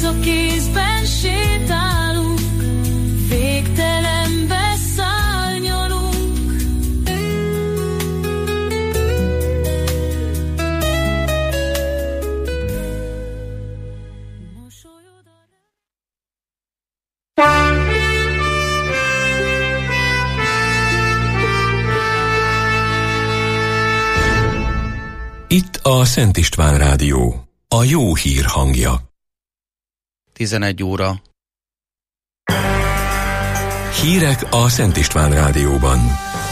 a kézben sétálunk, végtelenbe szárnyalunk. Itt a Szent István Rádió, a jó hír hangja. 11 óra. Hírek a Szent István Rádióban.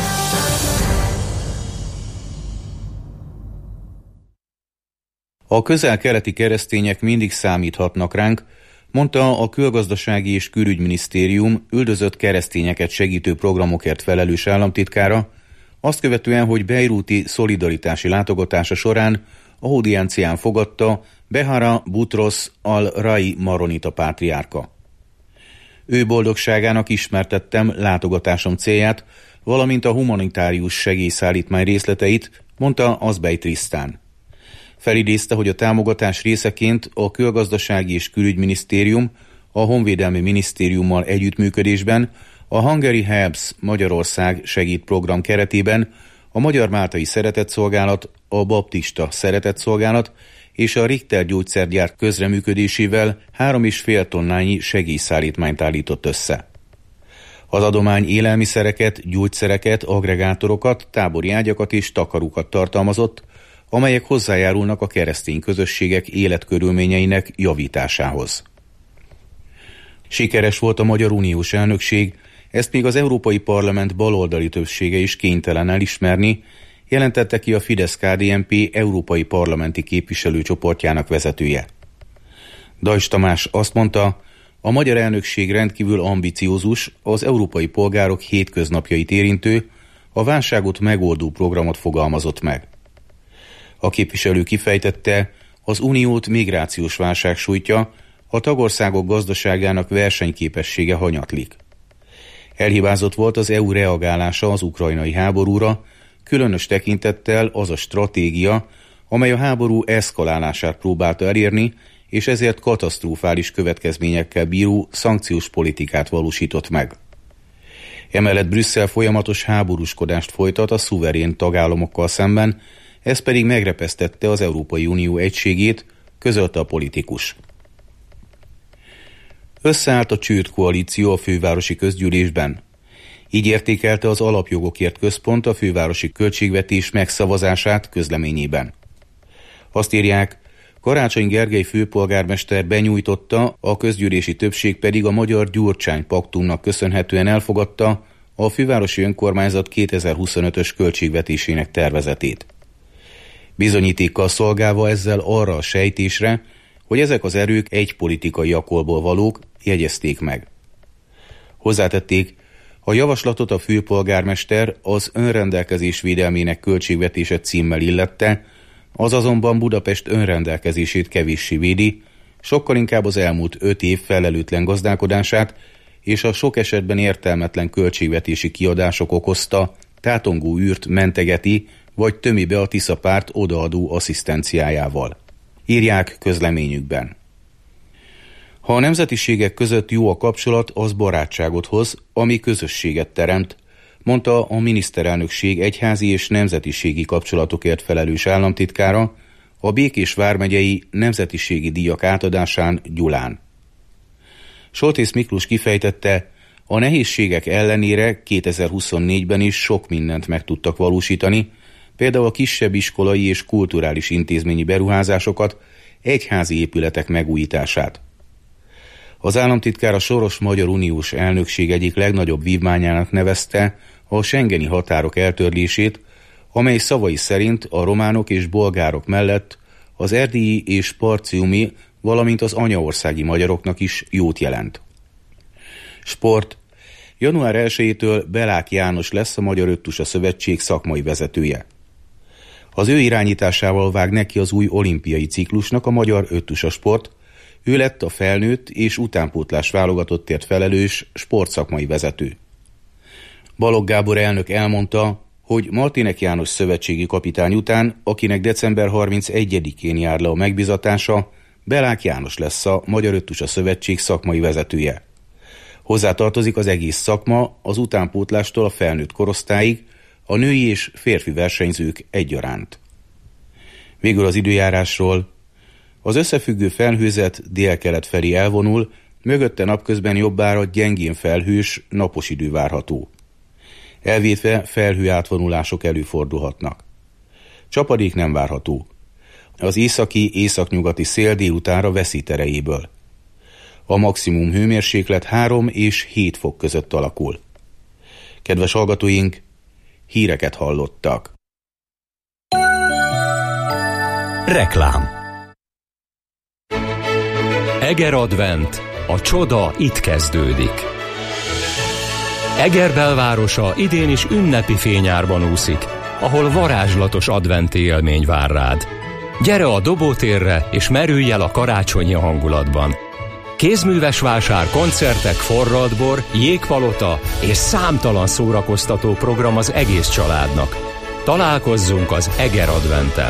A közel-keleti keresztények mindig számíthatnak ránk, mondta a Külgazdasági és Külügyminisztérium üldözött keresztényeket segítő programokért felelős államtitkára, azt követően, hogy bejrúti szolidaritási látogatása során audiencián fogadta Behara Butros al-Rai maronita pátriárka. Ő boldogságának ismertettem látogatásom célját, valamint a humanitárius segélyszállítmány részleteit, mondta Azbej Trisztán. Felidézte, hogy a támogatás részeként a Külgazdasági és Külügyminisztérium a Honvédelmi Minisztériummal együttműködésben a Hungary Helps Magyarország segítprogram keretében a Magyar Máltai Szeretetszolgálat, a Baptista Szeretetszolgálat és a Richter gyógyszergyárt közreműködésével 3,5 tonnányi segélyszállítmányt állított össze. Az adomány élelmiszereket, gyógyszereket, agregátorokat, tábori ágyakat és takarókat tartalmazott, amelyek hozzájárulnak a keresztény közösségek életkörülményeinek javításához. Sikeres volt a Magyar Uniós elnökség, ezt még az Európai Parlament baloldali többsége is kénytelen elismerni, jelentette ki a Fidesz-KDNP európai parlamenti képviselőcsoportjának vezetője. Dajs Tamás azt mondta, a magyar elnökség rendkívül ambiciózus, az európai polgárok hétköznapjait érintő, a válságot megoldó programot fogalmazott meg. A képviselő kifejtette, az uniót migrációs válság sújtja, a tagországok gazdaságának versenyképessége hanyatlik. Elhibázott volt az EU reagálása az ukrajnai háborúra, különös tekintettel az a stratégia, amely a háború eszkalálását próbálta elérni, és ezért katasztrofális következményekkel bíró szankciós politikát valósított meg. Emellett Brüsszel folyamatos háborúskodást folytat a szuverén tagállamokkal szemben, ez pedig megrepesztette az Európai Unió egységét, közölte a politikus. Összeállt a csődkoalíció a fővárosi közgyűlésben. Így értékelte az Alapjogokért Központ a fővárosi költségvetés megszavazását közleményében. Azt írják, Karácsony Gergely főpolgármester benyújtotta, a közgyűlési többség pedig a Magyar Gyurcsány paktumnak köszönhetően elfogadta a fővárosi önkormányzat 2025-ös költségvetésének tervezetét. Bizonyítékkal szolgálva ezzel arra a sejtésre, hogy ezek az erők egy politikai akolból valók, jegyezték meg. Hozzátették, a javaslatot a főpolgármester az önrendelkezés védelmének költségvetése címmel illette, az azonban Budapest önrendelkezését kevéssé védi, sokkal inkább az elmúlt 5 év felelőtlen gazdálkodását és a sok esetben értelmetlen költségvetési kiadások okozta tátongó űrt mentegeti vagy tömi be a Tisza párt odaadó asszisztenciájával. Írják közleményükben. Ha a nemzetiségek között jó a kapcsolat, az barátságot hoz, ami közösséget teremt, mondta a miniszterelnökség egyházi és nemzetiségi kapcsolatokért felelős államtitkára a Békés vármegyei nemzetiségi díjak átadásán Gyulán. Soltész Miklós kifejtette, a nehézségek ellenére 2024-ben is sok mindent meg tudtak valósítani, például a kisebb iskolai és kulturális intézményi beruházásokat, egyházi épületek megújítását. Az államtitkár a soros Magyar Uniós elnökség egyik legnagyobb vívmányának nevezte a schengeni határok eltörlését, amely szavai szerint a románok és bolgárok mellett az erdélyi és parciumi, valamint az anyaországi magyaroknak is jót jelent. Sport. Január 1-től Belák János lesz a Magyar Öttusa Szövetség szakmai vezetője. Az ő irányításával vág neki az új olimpiai ciklusnak a Magyar Öttusa Sport, ő lett a felnőtt és utánpótlás válogatottért felelős sportszakmai vezető. Balogh Gábor elnök elmondta, hogy Martinek János szövetségi kapitány után, akinek december 31-én jár le a megbizatása, Belák János lesz a Magyar Öttusa Szövetség szakmai vezetője. Hozzá tartozik az egész szakma, az utánpótlástól a felnőtt korosztályig, a női és férfi versenyzők egyaránt. Végül az időjárásról. Az összefüggő felhőzet délkelet felé elvonul, mögötte napközben jobbára gyengén felhős, napos idő várható. Elvétve felhő átvonulások előfordulhatnak. Csapadék nem várható. Az északi-északnyugati szél délutánra veszít erejéből. A maximum hőmérséklet 3 és 7 fok között alakul. Kedves hallgatóink, híreket hallottak. Reklám. Eger Advent. A csoda itt kezdődik. Eger belvárosa idén is ünnepi fényárban úszik, ahol varázslatos adventi élmény vár rád. Gyere a Dobótérre, és merülj el a karácsonyi hangulatban. Kézműves vásár, koncertek, forradbor, jégpalota és számtalan szórakoztató program az egész családnak. Találkozzunk az Eger Adventen!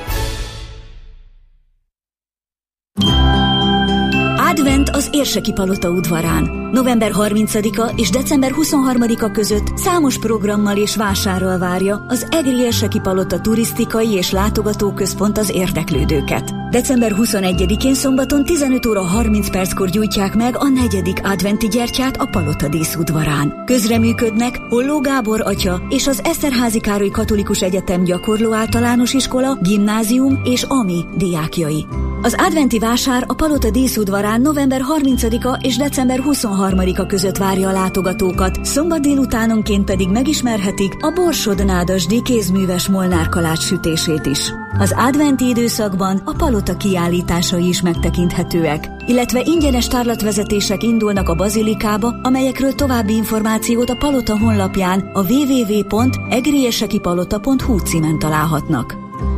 Advent az Érseki Palota udvarán. November 30-a és december 23-a között számos programmal és vásárral várja az Egri Érseki Palota turisztikai és látogatóközpont az érdeklődőket. December 21-én szombaton 15 óra 30 perckor gyújtják meg a 4. adventi gyertyát a Palota díszudvarán. Közreműködnek Holló Gábor atya és az Eszterházy Károly Katolikus Egyetem Gyakorló Általános Iskola, Gimnázium és AMI diákjai. Az adventi vásár a Palota díszudvarán november 30-a és december 23-a között várja a látogatókat, szombat délutánonként pedig megismerhetik a Borsod-Nádasdy kézműves molnárkalács sütését is. Az adventi időszakban a Palota kiállításai is megtekinthetőek, illetve ingyenes tárlatvezetések indulnak a bazilikába, amelyekről további információt a Palota honlapján a www.egriérsekipalota.hu címen találhatnak.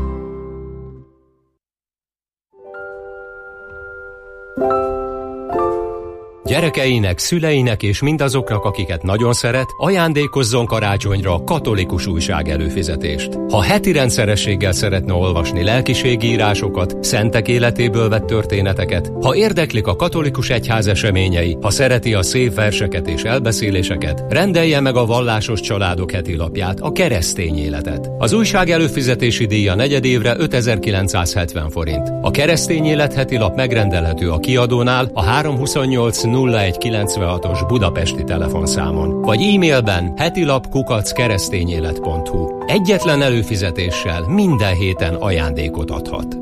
Gyerekeinek, szüleinek és mindazoknak, akiket nagyon szeret, ajándékozzon karácsonyra katolikus újság előfizetést. Ha heti rendszerességgel szeretne olvasni lelkiségi írásokat, szentek életéből vett történeteket, ha érdeklik a katolikus egyház eseményei, ha szereti a szép verseket és elbeszéléseket, rendelje meg a Vallásos Családok heti lapját, a Keresztény Életet. Az újság előfizetési díja negyedévre 5970 forint. A Keresztény Élet heti lap megrendelhető a kiadónál a 328 0196-os budapesti telefonszámon, vagy e-mailben hetilap@keresztényélet.hu. Egyetlen előfizetéssel minden héten ajándékot adhat.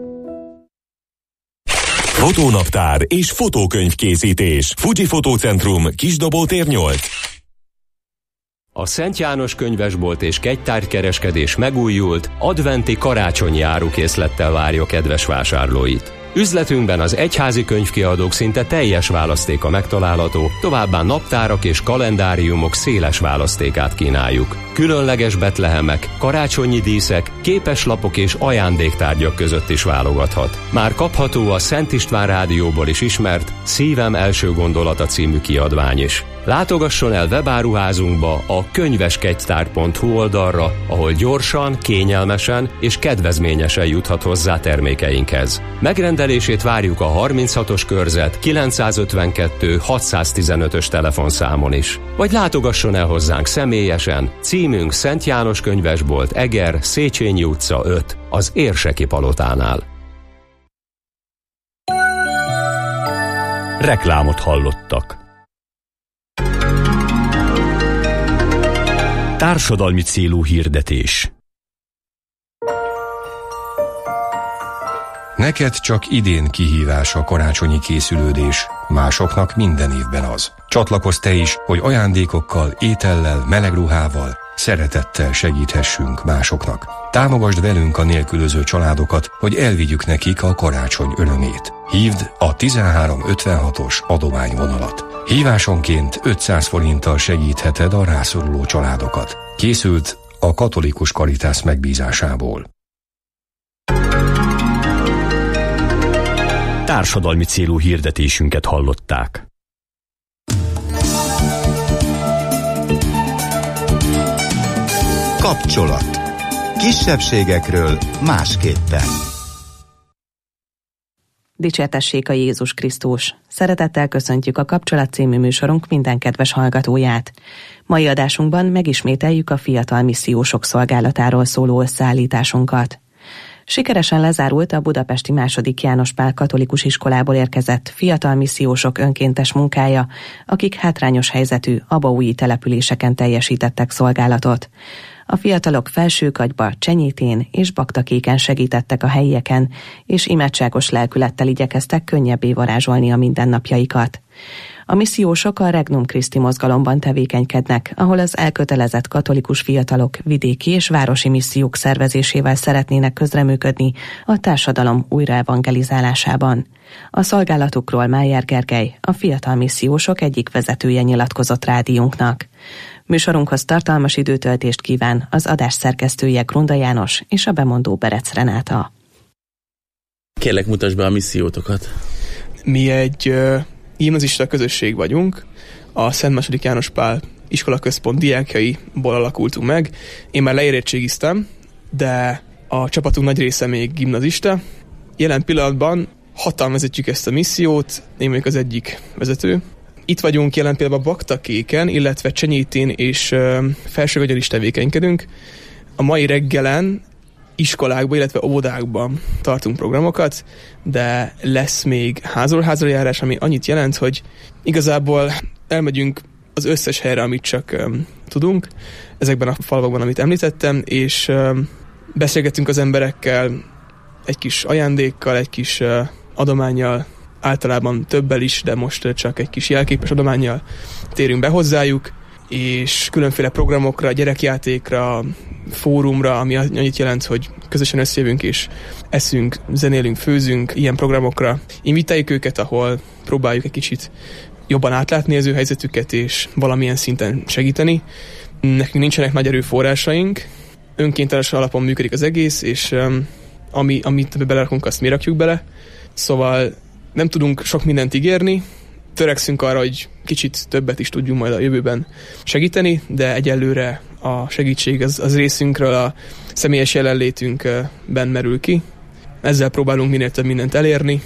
Fotónaptár és fotókönyvkészítés. Fuji Fotócentrum, Kisdobótér 8. A Szent János könyvesbolt és kegytárgykereskedés megújult, adventi karácsonyi árukészlettel várja kedves vásárlóit. Üzletünkben az egyházi könyvkiadók szinte teljes választéka megtalálható, továbbá naptárak és kalendáriumok széles választékát kínáljuk. Különleges betlehemek, karácsonyi díszek, képeslapok és ajándéktárgyak között is válogathat. Már kapható a Szent István Rádióból is ismert Szívem első gondolata című kiadvány is. Látogasson el webáruházunkba a könyveskegytár.hu oldalra, ahol gyorsan, kényelmesen és kedvezményesen juthat hozzá termékeinkhez. Megrendelését várjuk a 36-os körzet 952 615-ös telefonszámon is. Vagy látogasson el hozzánk személyesen, címünk Szent János könyvesbolt, Eger, Széchenyi utca 5, az Érseki Palotánál. Reklámot hallottak. Társadalmi célú hirdetés. Neked csak idén kihívás a karácsonyi készülődés, másoknak minden évben az. Csatlakozz te is, hogy ajándékokkal, étellel, meleg ruhával, szeretettel segíthessünk másoknak. Támogasd velünk a nélkülöző családokat, hogy elvigyük nekik a karácsony örömét. Hívd a 1356-os adományvonalat. Hívásonként 500 forinttal segítheted a rászoruló családokat. Készült a Katolikus Caritas megbízásából. Társadalmi célú hirdetésünket hallották. Kapcsolat. Kisebbségekről másképpen. Dicsértessék a Jézus Krisztus! Szeretettel köszöntjük a Kapcsolat című műsorunk minden kedves hallgatóját. Mai adásunkban megismételjük a fiatal missziósok szolgálatáról szóló összeállításunkat. Sikeresen lezárult a budapesti II. János Pál katolikus iskolából érkezett fiatal missziósok önkéntes munkája, akik hátrányos helyzetű abaúji településeken teljesítettek szolgálatot. A fiatalok Felsőkagyba, Csenyítén és Baktakéken segítettek a helyieken, és imádságos lelkülettel igyekeztek könnyebbé varázsolni a mindennapjaikat. A missziósok a Regnum Christi mozgalomban tevékenykednek, ahol az elkötelezett katolikus fiatalok vidéki és városi missziók szervezésével szeretnének közreműködni a társadalom újraevangelizálásában. A szolgálatukról Májer Gergely, a fiatal missziósok egyik vezetője nyilatkozott rádiónknak. Műsorunkhoz tartalmas időtöltést kíván az adás szerkesztője Grunda János és a bemondó Berec Renáta. Kérlek, mutasd be a missziótokat. Mi egy gimnazista közösség vagyunk, a Szent II. János Pál iskolaközpont diákjaiból alakultunk meg. Én már leérettségiztem, de a csapatunk nagy része még gimnazista. Jelen pillanatban 6-an vezetjük ezt a missziót, én vagyok az egyik vezető. Itt vagyunk jelen pillanatban Baktakéken, illetve Csenyítén és Felsőkagyon is tevékenykedünk. A mai reggelen iskolákban, illetve óvodákban tartunk programokat, de lesz még házról házra járás, ami annyit jelent, hogy igazából elmegyünk az összes helyre, amit csak tudunk, ezekben a falvakban, amit említettem, és beszélgetünk az emberekkel egy kis ajándékkal, egy kis adománnyal, általában többel is, de most csak egy kis jelképes adománnyal térünk be hozzájuk, és különféle programokra, gyerekjátékra, fórumra, ami annyit jelent, hogy közösen összejövünk és eszünk, zenélünk, főzünk, ilyen programokra invitáljuk őket, ahol próbáljuk egy kicsit jobban átlátni az ő helyzetüket és valamilyen szinten segíteni. Nekünk nincsenek nagy erőforrásaink, önkénteles alapon működik az egész, és amit belerakunk, azt mi rakjuk bele. Szóval nem tudunk sok mindent ígérni, törekszünk arra, hogy kicsit többet is tudjunk majd a jövőben segíteni, de egyelőre a segítség az részünkről a személyes jelenlétünkben merül ki. Ezzel próbálunk minél több mindent elérni,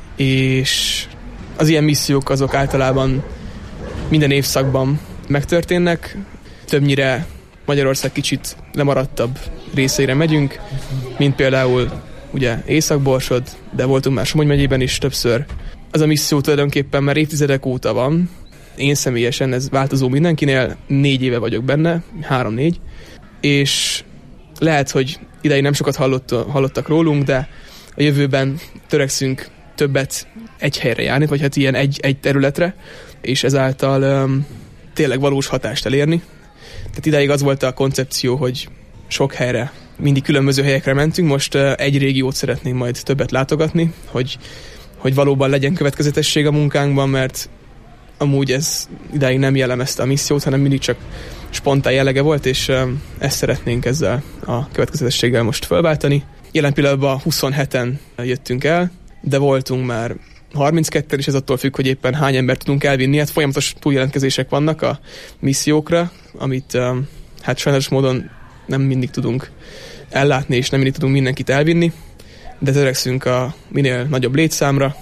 és az ilyen missziók azok általában minden évszakban megtörténnek. Többnyire Magyarország kicsit lemaradtabb részeire megyünk, mint például ugye Észak-Borsod, de voltunk már Somogy megyében is többször. Az a misszió tulajdonképpen már évtizedek óta van. Én személyesen, ez változó mindenkinél, 4 éve vagyok benne, 3-4, és lehet, hogy ideig nem sokat hallottak rólunk, de a jövőben törekszünk többet egy helyre járni, vagy hát ilyen egy területre, és ezáltal tényleg valós hatást elérni. Tehát ideig az volt a koncepció, hogy sok helyre, mindig különböző helyekre mentünk, most egy régiót szeretnénk majd többet látogatni, hogy valóban legyen következetesség a munkánkban, mert amúgy ez idáig nem jellemezte a missziót, hanem mindig csak spontán jellege volt, és ezt szeretnénk ezzel a következetességgel most felváltani. Jelen pillanatban 27-en jöttünk el, de voltunk már 32-en, és ez attól függ, hogy éppen hány embert tudunk elvinni. Hát folyamatos túljelentkezések vannak a missziókra, amit hát sajnos módon nem mindig tudunk ellátni, és nem mindig tudunk mindenkit elvinni, de törekszünk a minél nagyobb létszámra,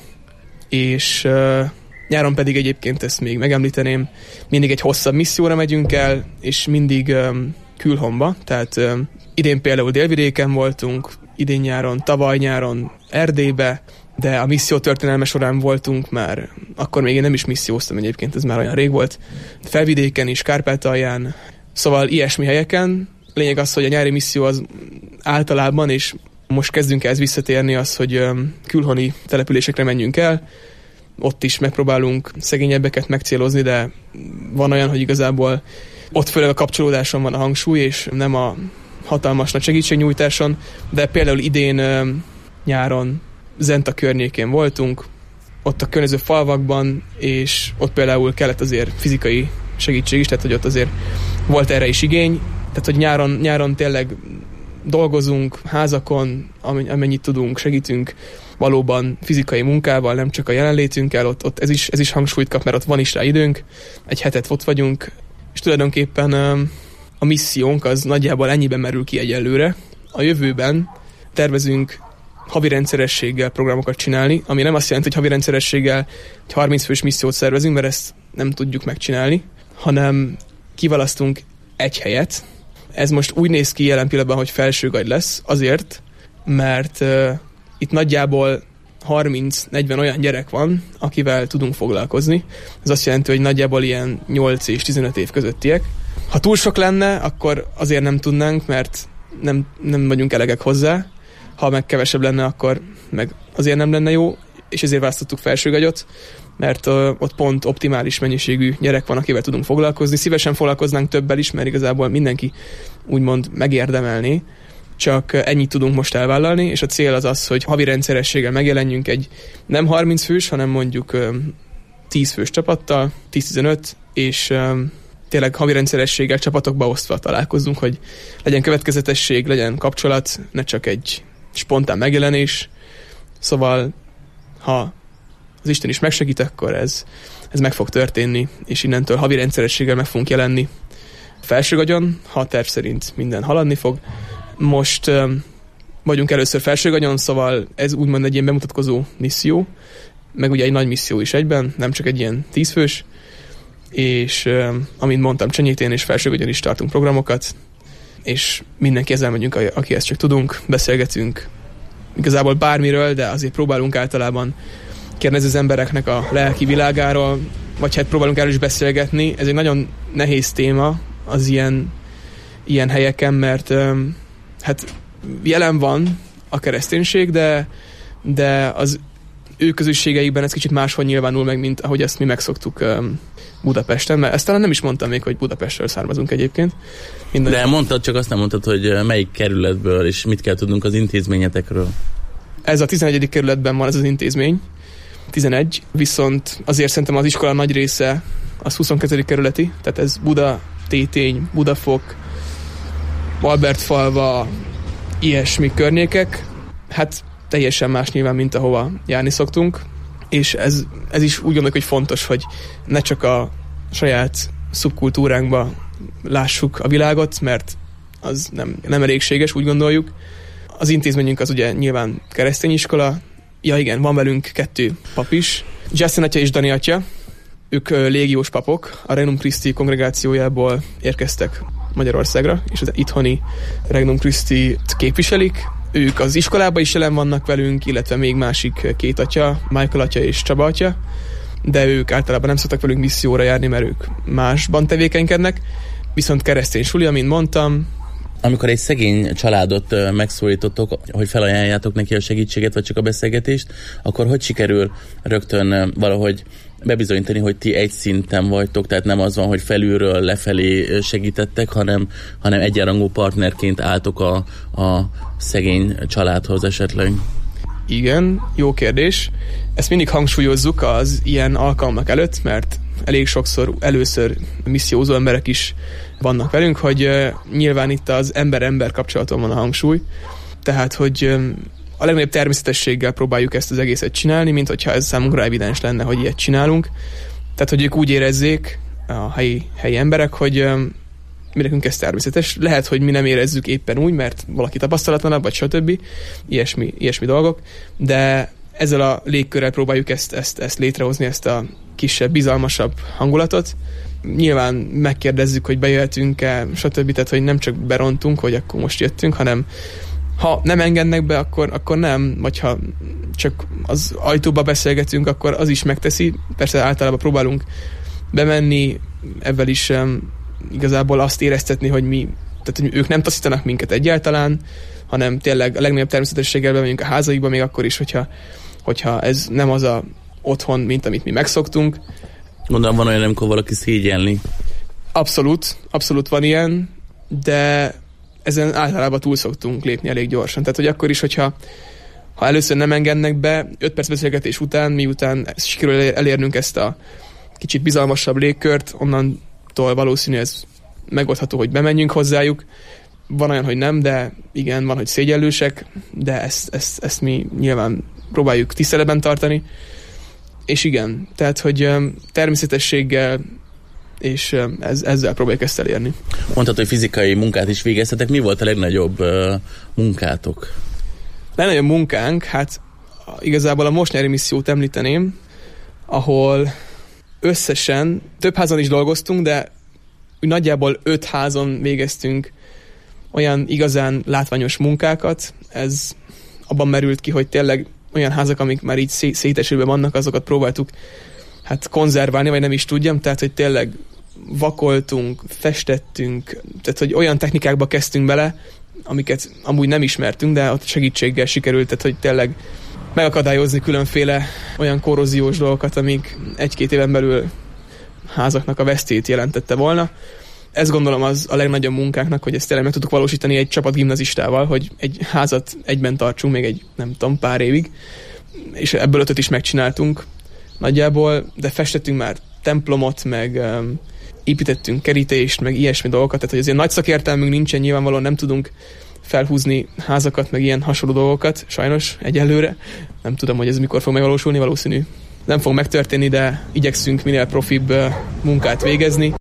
és nyáron pedig egyébként ezt még megemlíteném, mindig egy hosszabb misszióra megyünk el, és mindig külhomba, tehát idén például Délvidéken voltunk, idén nyáron, tavaly nyáron Erdélybe, de a misszió történelme során voltunk már, akkor még én nem is misszióztam egyébként, ez már olyan rég volt, Felvidéken is, Kárpátalján, szóval ilyesmi helyeken. Lényeg az, hogy a nyári misszió az általában, és most kezdünk ez visszatérni az, hogy külhoni településekre menjünk el, ott is megpróbálunk szegényebbeket megcélozni, de van olyan, hogy igazából ott főleg a kapcsolódáson van a hangsúly, és nem a hatalmas nagy segítségnyújtáson, de például idén nyáron Zenta környékén voltunk, ott a környező falvakban, és ott például kellett azért fizikai segítség is, tehát hogy ott azért volt erre is igény, tehát hogy nyáron tényleg dolgozunk házakon, amennyit tudunk, segítünk valóban fizikai munkával, nem csak a jelenlétünkkel, ott ez is hangsúlyt kap, mert ott van is rá időnk, egy hetet ott vagyunk, és tulajdonképpen a missziónk az nagyjából ennyiben merül ki egyelőre. A jövőben tervezünk havi rendszerességgel programokat csinálni, ami nem azt jelenti, hogy havi rendszerességgel egy 30 fős missziót szervezünk, mert ezt nem tudjuk megcsinálni, hanem kiválasztunk egy helyet. Ez most úgy néz ki jelen pillanatban, hogy Felsőgagy lesz, azért, mert itt nagyjából 30-40 olyan gyerek van, akivel tudunk foglalkozni. Ez azt jelenti, hogy nagyjából ilyen 8 és 15 év közöttiek. Ha túl sok lenne, akkor azért nem tudnánk, mert nem vagyunk elegek hozzá. Ha meg kevesebb lenne, akkor meg azért nem lenne jó, és ezért választottuk Felsőgagyot, mert ott pont optimális mennyiségű gyerek van, akivel tudunk foglalkozni. Szívesen foglalkoznánk többel is, mert igazából mindenki úgymond megérdemelné, csak ennyit tudunk most elvállalni, és a cél az az, hogy havi rendszerességgel megjelenjünk egy nem 30 fős, hanem mondjuk 10 fős csapattal, 10-15, és tényleg havi rendszerességgel csapatokba osztva találkozzunk, hogy legyen következetesség, legyen kapcsolat, ne csak egy spontán megjelenés. Szóval, ha az Isten is megsegít, akkor ez meg fog történni, és innentől havi rendszerességgel meg fogunk jelenni Felsőgagyon, ha terv szerint minden haladni fog. Most vagyunk először Felsőgagyon, szóval ez úgymond egy ilyen bemutatkozó misszió, meg ugye egy nagy misszió is egyben, nem csak egy ilyen 10 fős, és amint mondtam, Csenyétén és Felsőgagyon is tartunk programokat, és mindenki ezzel megyünk, akihez csak tudunk, beszélgetünk igazából bármiről, de azért próbálunk általában kérdezni az embereknek a lelki világáról, vagy hát próbálunk erről is beszélgetni. Ez egy nagyon nehéz téma az ilyen helyeken, mert hát jelen van a kereszténység, de az ő közösségeikben ez kicsit máshol nyilvánul meg, mint ahogy ezt mi megszoktuk Budapesten, mert ezt talán nem is mondtam még, hogy Budapestről származunk egyébként. De mondtad, csak azt nem mondtad, hogy melyik kerületből, és mit kell tudnunk az intézményetekről. Ez a 11. kerületben van ez az intézmény, 11, viszont azért szerintem az iskola nagy része az 22. kerületi, tehát ez Buda, Tétény, Budafok, Albertfalva, ilyesmi környékek. Hát teljesen más nyilván, mint ahova járni szoktunk, és ez is úgy gondoljuk, hogy fontos, hogy ne csak a saját szubkultúránkba lássuk a világot, mert az nem elégséges, úgy gondoljuk. Az intézményünk az ugye nyilván keresztény iskola. Ja igen, van velünk 2 pap is. Justin atya és Dani atya, ők légiós papok, a Regnum Christi kongregációjából érkeztek Magyarországra, és az itthoni Regnum Christi-t képviselik. Ők az iskolában is jelen vannak velünk, illetve még másik 2 atya, Michael atya és Csaba atya, de ők általában nem szoktak velünk misszióra járni, mert ők másban tevékenykednek. Viszont keresztény suli, amint mondtam. Amikor egy szegény családot megszólítottok, hogy felajánljátok neki a segítséget, vagy csak a beszélgetést, akkor hogy sikerül rögtön valahogy bebizonyítani, hogy ti egy szinten vagytok, tehát nem az van, hogy felülről lefelé segítettek, hanem egyenrangú partnerként álltok a szegény családhoz esetleg? Igen, jó kérdés. Ezt mindig hangsúlyozzuk az ilyen alkalmak előtt, mert elég sokszor először missziózó emberek is vannak velünk, hogy nyilván itt az ember-ember kapcsolaton van a hangsúly, tehát hogy a legnagyobb természetességgel próbáljuk ezt az egészet csinálni, mint hogyha ez számunkra evidens lenne, hogy ilyet csinálunk. Tehát, hogy ők úgy érezzék, a helyi emberek, hogy mi nekünk ez természetes. Lehet, hogy mi nem érezzük éppen úgy, mert valaki tapasztalatlanabb, vagy stb. Ilyesmi dolgok, de ezzel a légkörrel próbáljuk ezt létrehozni, ezt a kisebb, bizalmasabb hangulatot. Nyilván megkérdezzük, hogy bejöhetünk-e, stb. Tehát, hogy nem csak berontunk, hogy akkor most jöttünk, hanem ha nem engednek be, akkor nem, vagy ha csak az ajtóba beszélgetünk, akkor az is megteszi. Persze általában próbálunk bemenni, ebben is igazából azt éreztetni, hogy tehát hogy ők nem taszítanak minket egyáltalán, hanem tényleg a legnagyobb természetességgel bemegyünk a házaikba, még akkor is, hogyha ez nem az a otthon, mint amit mi megszoktunk. Gondolom van olyan, amikor valaki szégyelni. Abszolút van ilyen, de ezen általában túl szoktunk lépni elég gyorsan. Tehát, hogy akkor is, hogyha először nem engednek be, 5 perc beszélgetés után, miután sikerül elérnünk ezt a kicsit bizalmasabb légkört, onnantól valószínű ez megoldható, hogy bemenjünk hozzájuk. Van olyan, hogy nem, de igen, van, hogy szégyellősek, de ezt mi nyilván próbáljuk tiszteletben tartani. És igen, tehát, hogy természetességgel és ezzel próbáljuk ezt elérni. Mondtad, hogy fizikai munkát is végeztetek. Mi volt a legnagyobb munkátok? legnagyobb munkánk, hát igazából a most nyári missziót említeném, ahol összesen több házon is dolgoztunk, de úgy nagyjából 5 házon végeztünk olyan igazán látványos munkákat. Ez abban merült ki, hogy tényleg olyan házak, amik már így szétesőben vannak, azokat próbáltuk hát konzerválni, vagy nem is tudjam, tehát hogy tényleg vakoltunk, festettünk, tehát hogy olyan technikákba kezdtünk bele, amiket amúgy nem ismertünk, de ott segítséggel sikerült, tehát hogy tényleg megakadályozni különféle olyan korróziós dolgokat, amik 1-2 éven belül házaknak a veszélyét jelentette volna. Ezt gondolom az a legnagyobb munkánknak, hogy ezt tényleg meg tudtuk valósítani egy csapat gimnazistával, hogy egy házat egyben tartsunk még egy, nem tudom, pár évig, és ebből 5 is megcsináltunk nagyjából, de festettünk már templomot, meg építettünk kerítést, meg ilyesmi dolgokat, tehát hogy azért nagy szakértelmünk nincsen, nyilvánvalóan nem tudunk felhúzni házakat, meg ilyen hasonló dolgokat, sajnos egyelőre. Nem tudom, hogy ez mikor fog megvalósulni, valószínű nem fog megtörténni, de igyekszünk minél profibb munkát végezni.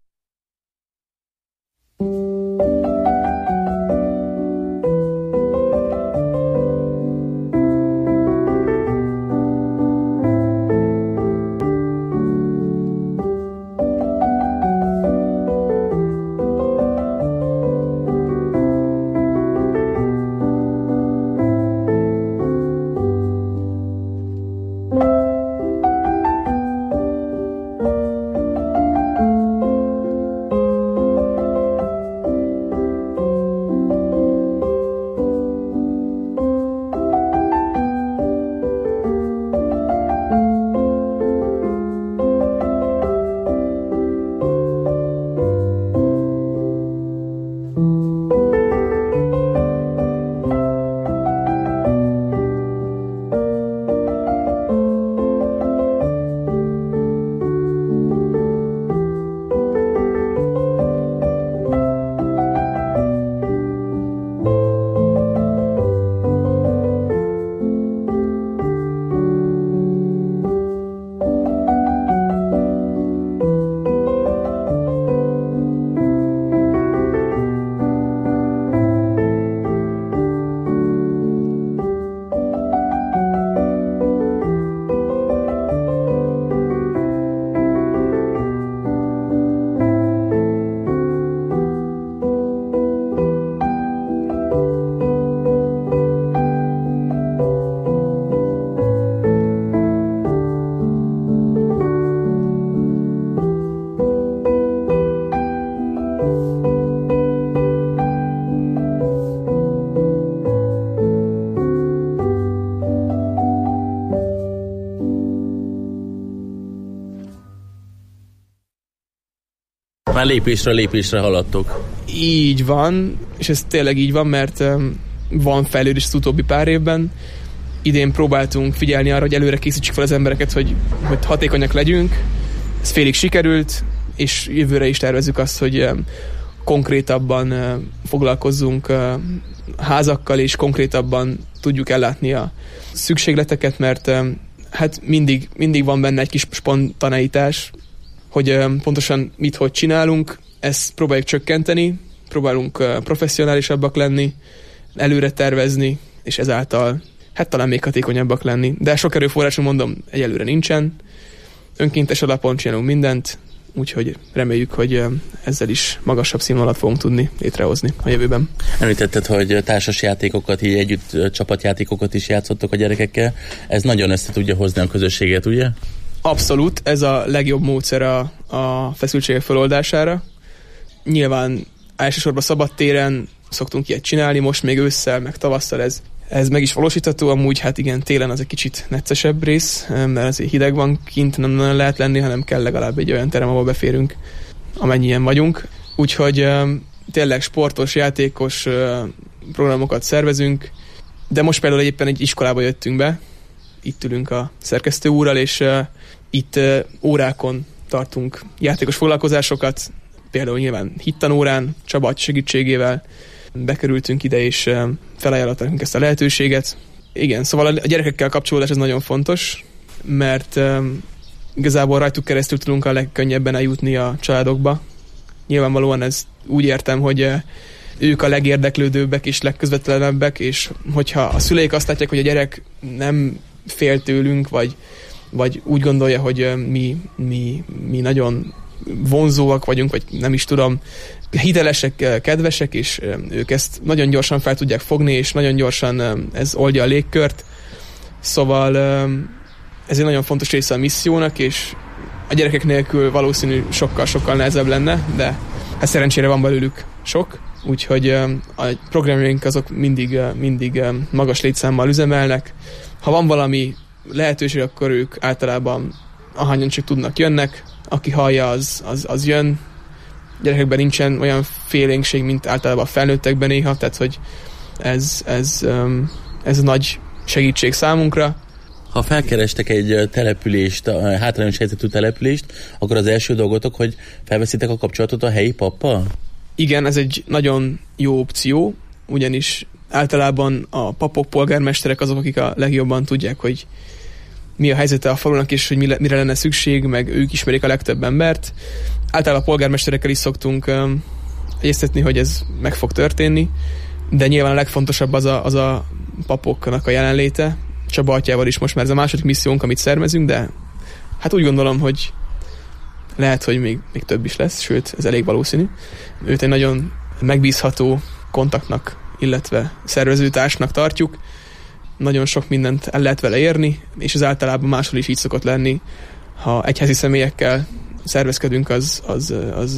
Már lépésre haladtok. Így van, és ez tényleg így van, mert van fejlődés az utóbbi pár évben. Idén próbáltunk figyelni arra, hogy előre készítsük fel az embereket, hogy hatékonyak legyünk. Ez félig sikerült, és jövőre is tervezzük azt, hogy konkrétabban foglalkozzunk házakkal, és konkrétabban tudjuk ellátni a szükségleteket, mert hát mindig van benne egy kis spontaneitás, hogy pontosan mit, hogy csinálunk, ezt próbáljuk csökkenteni, próbálunk professzionálisabbak lenni, előre tervezni, és ezáltal hát talán még hatékonyabbak lenni. De sok erőforrásunk, mondom, egyelőre nincsen. Önkéntes alapon csinálunk mindent, úgyhogy reméljük, hogy ezzel is magasabb színvonalat fogunk tudni létrehozni a jövőben. Említetted, hogy társas játékokat, így együtt csapatjátékokat is játszottok a gyerekekkel. Ez nagyon össze tudja hozni a közösséget, ugye? Abszolút, ez a legjobb módszer a feszültségek feloldására. Nyilván elsősorban szabadtéren szoktunk ilyet csinálni, most még ősszel, meg tavasszal ez meg is valósítható, amúgy hát igen, télen az egy kicsit neccesebb rész, mert azért hideg van kint, nem lehet lenni, hanem kell legalább egy olyan terem, ahol beférünk, amennyien vagyunk. Úgyhogy tényleg sportos, játékos programokat szervezünk, de most például éppen egy iskolába jöttünk be, itt ülünk a szerkesztő úrral, és itt órákon tartunk játékos foglalkozásokat, például nyilván hittanórán, Csaba segítségével bekerültünk ide, és felajánlották ezt a lehetőséget. Igen, szóval a gyerekekkel kapcsolódás ez nagyon fontos, mert igazából rajtuk keresztül tudunk a legkönnyebben eljutni a családokba. Nyilvánvalóan ez úgy értem, hogy ők a legérdeklődőbbek és legközvetlenebbek, és hogyha a szüleik azt látják, hogy a gyerek nem fél tőlünk, vagy úgy gondolja, hogy mi nagyon vonzóak vagyunk, vagy nem is tudom, hitelesek, kedvesek, és ők ezt nagyon gyorsan fel tudják fogni, és nagyon gyorsan ez oldja a légkört. Szóval ez egy nagyon fontos része a missziónak, és a gyerekek nélkül valószínű sokkal nehezebb lenne, de hát szerencsére van belőlük sok, úgyhogy a programjaink azok mindig magas létszámmal üzemelnek. Ha van valami lehetőség, akkor ők általában ahányan csak tudnak jönnek, aki hallja, az jön. Gyerekekben nincsen olyan félénkség, mint általában a felnőttekben néha, tehát hogy ez nagy segítség számunkra. Ha felkerestek egy települést, hátrányos helyzetű települést, akkor az első dolgotok, hogy felveszitek a kapcsolatot a helyi pappal? Igen, ez egy nagyon jó opció, ugyanis általában a papok, polgármesterek azok, akik a legjobban tudják, hogy mi a helyzete a falunak, és hogy mire lenne szükség, meg ők ismerik a legtöbb embert. Általában a polgármesterekkel is szoktunk egyeztetni, hogy ez meg fog történni, de nyilván a legfontosabb az a papoknak a jelenléte. Csaba atyával is most már ez a második missziónk, amit szervezünk, de hát úgy gondolom, hogy lehet, hogy még több is lesz, sőt, ez elég valószínű. Őt egy nagyon megbízható kontaktnak, illetve szervezőtársnak tartjuk. Nagyon sok mindent el lehet vele érni, és ez általában máshol is így szokott lenni. Ha egyházi személyekkel szervezkedünk, az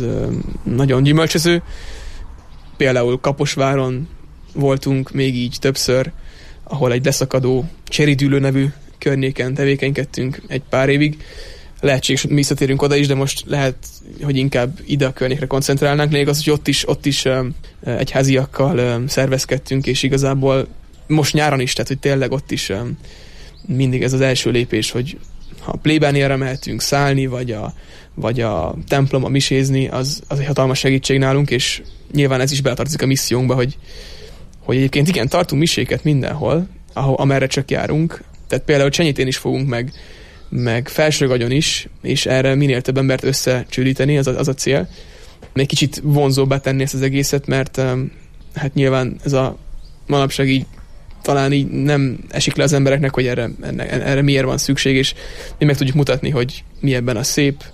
nagyon gyümölcsöző. Például Kaposváron voltunk még így többször, ahol egy leszakadó Cseridülő nevű környéken tevékenykedtünk egy pár évig. Lehetséges, hogy mi visszatérünk oda is, de most lehet, hogy inkább ide a környékre koncentrálnánk. Még az, hogy ott is egyháziakkal szervezkedtünk, és igazából most nyáron is, tehát hogy tényleg ott is mindig ez az első lépés, hogy ha a plébániára mehetünk szállni, vagy a templomba misézni, az egy hatalmas segítség nálunk, és nyilván ez is beletartozik a missziónkba, hogy egyébként igen, tartunk miséket mindenhol, amerre csak járunk. Tehát például Csenyitén is fogunk meg Felsőgagyon is, és erre minél több embert összecsődíteni, az a cél. Még kicsit vonzóbbá tenni ezt az egészet, mert hát nyilván ez a manapság így talán így nem esik le az embereknek, hogy erre miért van szükség, és mi meg tudjuk mutatni, hogy mi ebben a szép,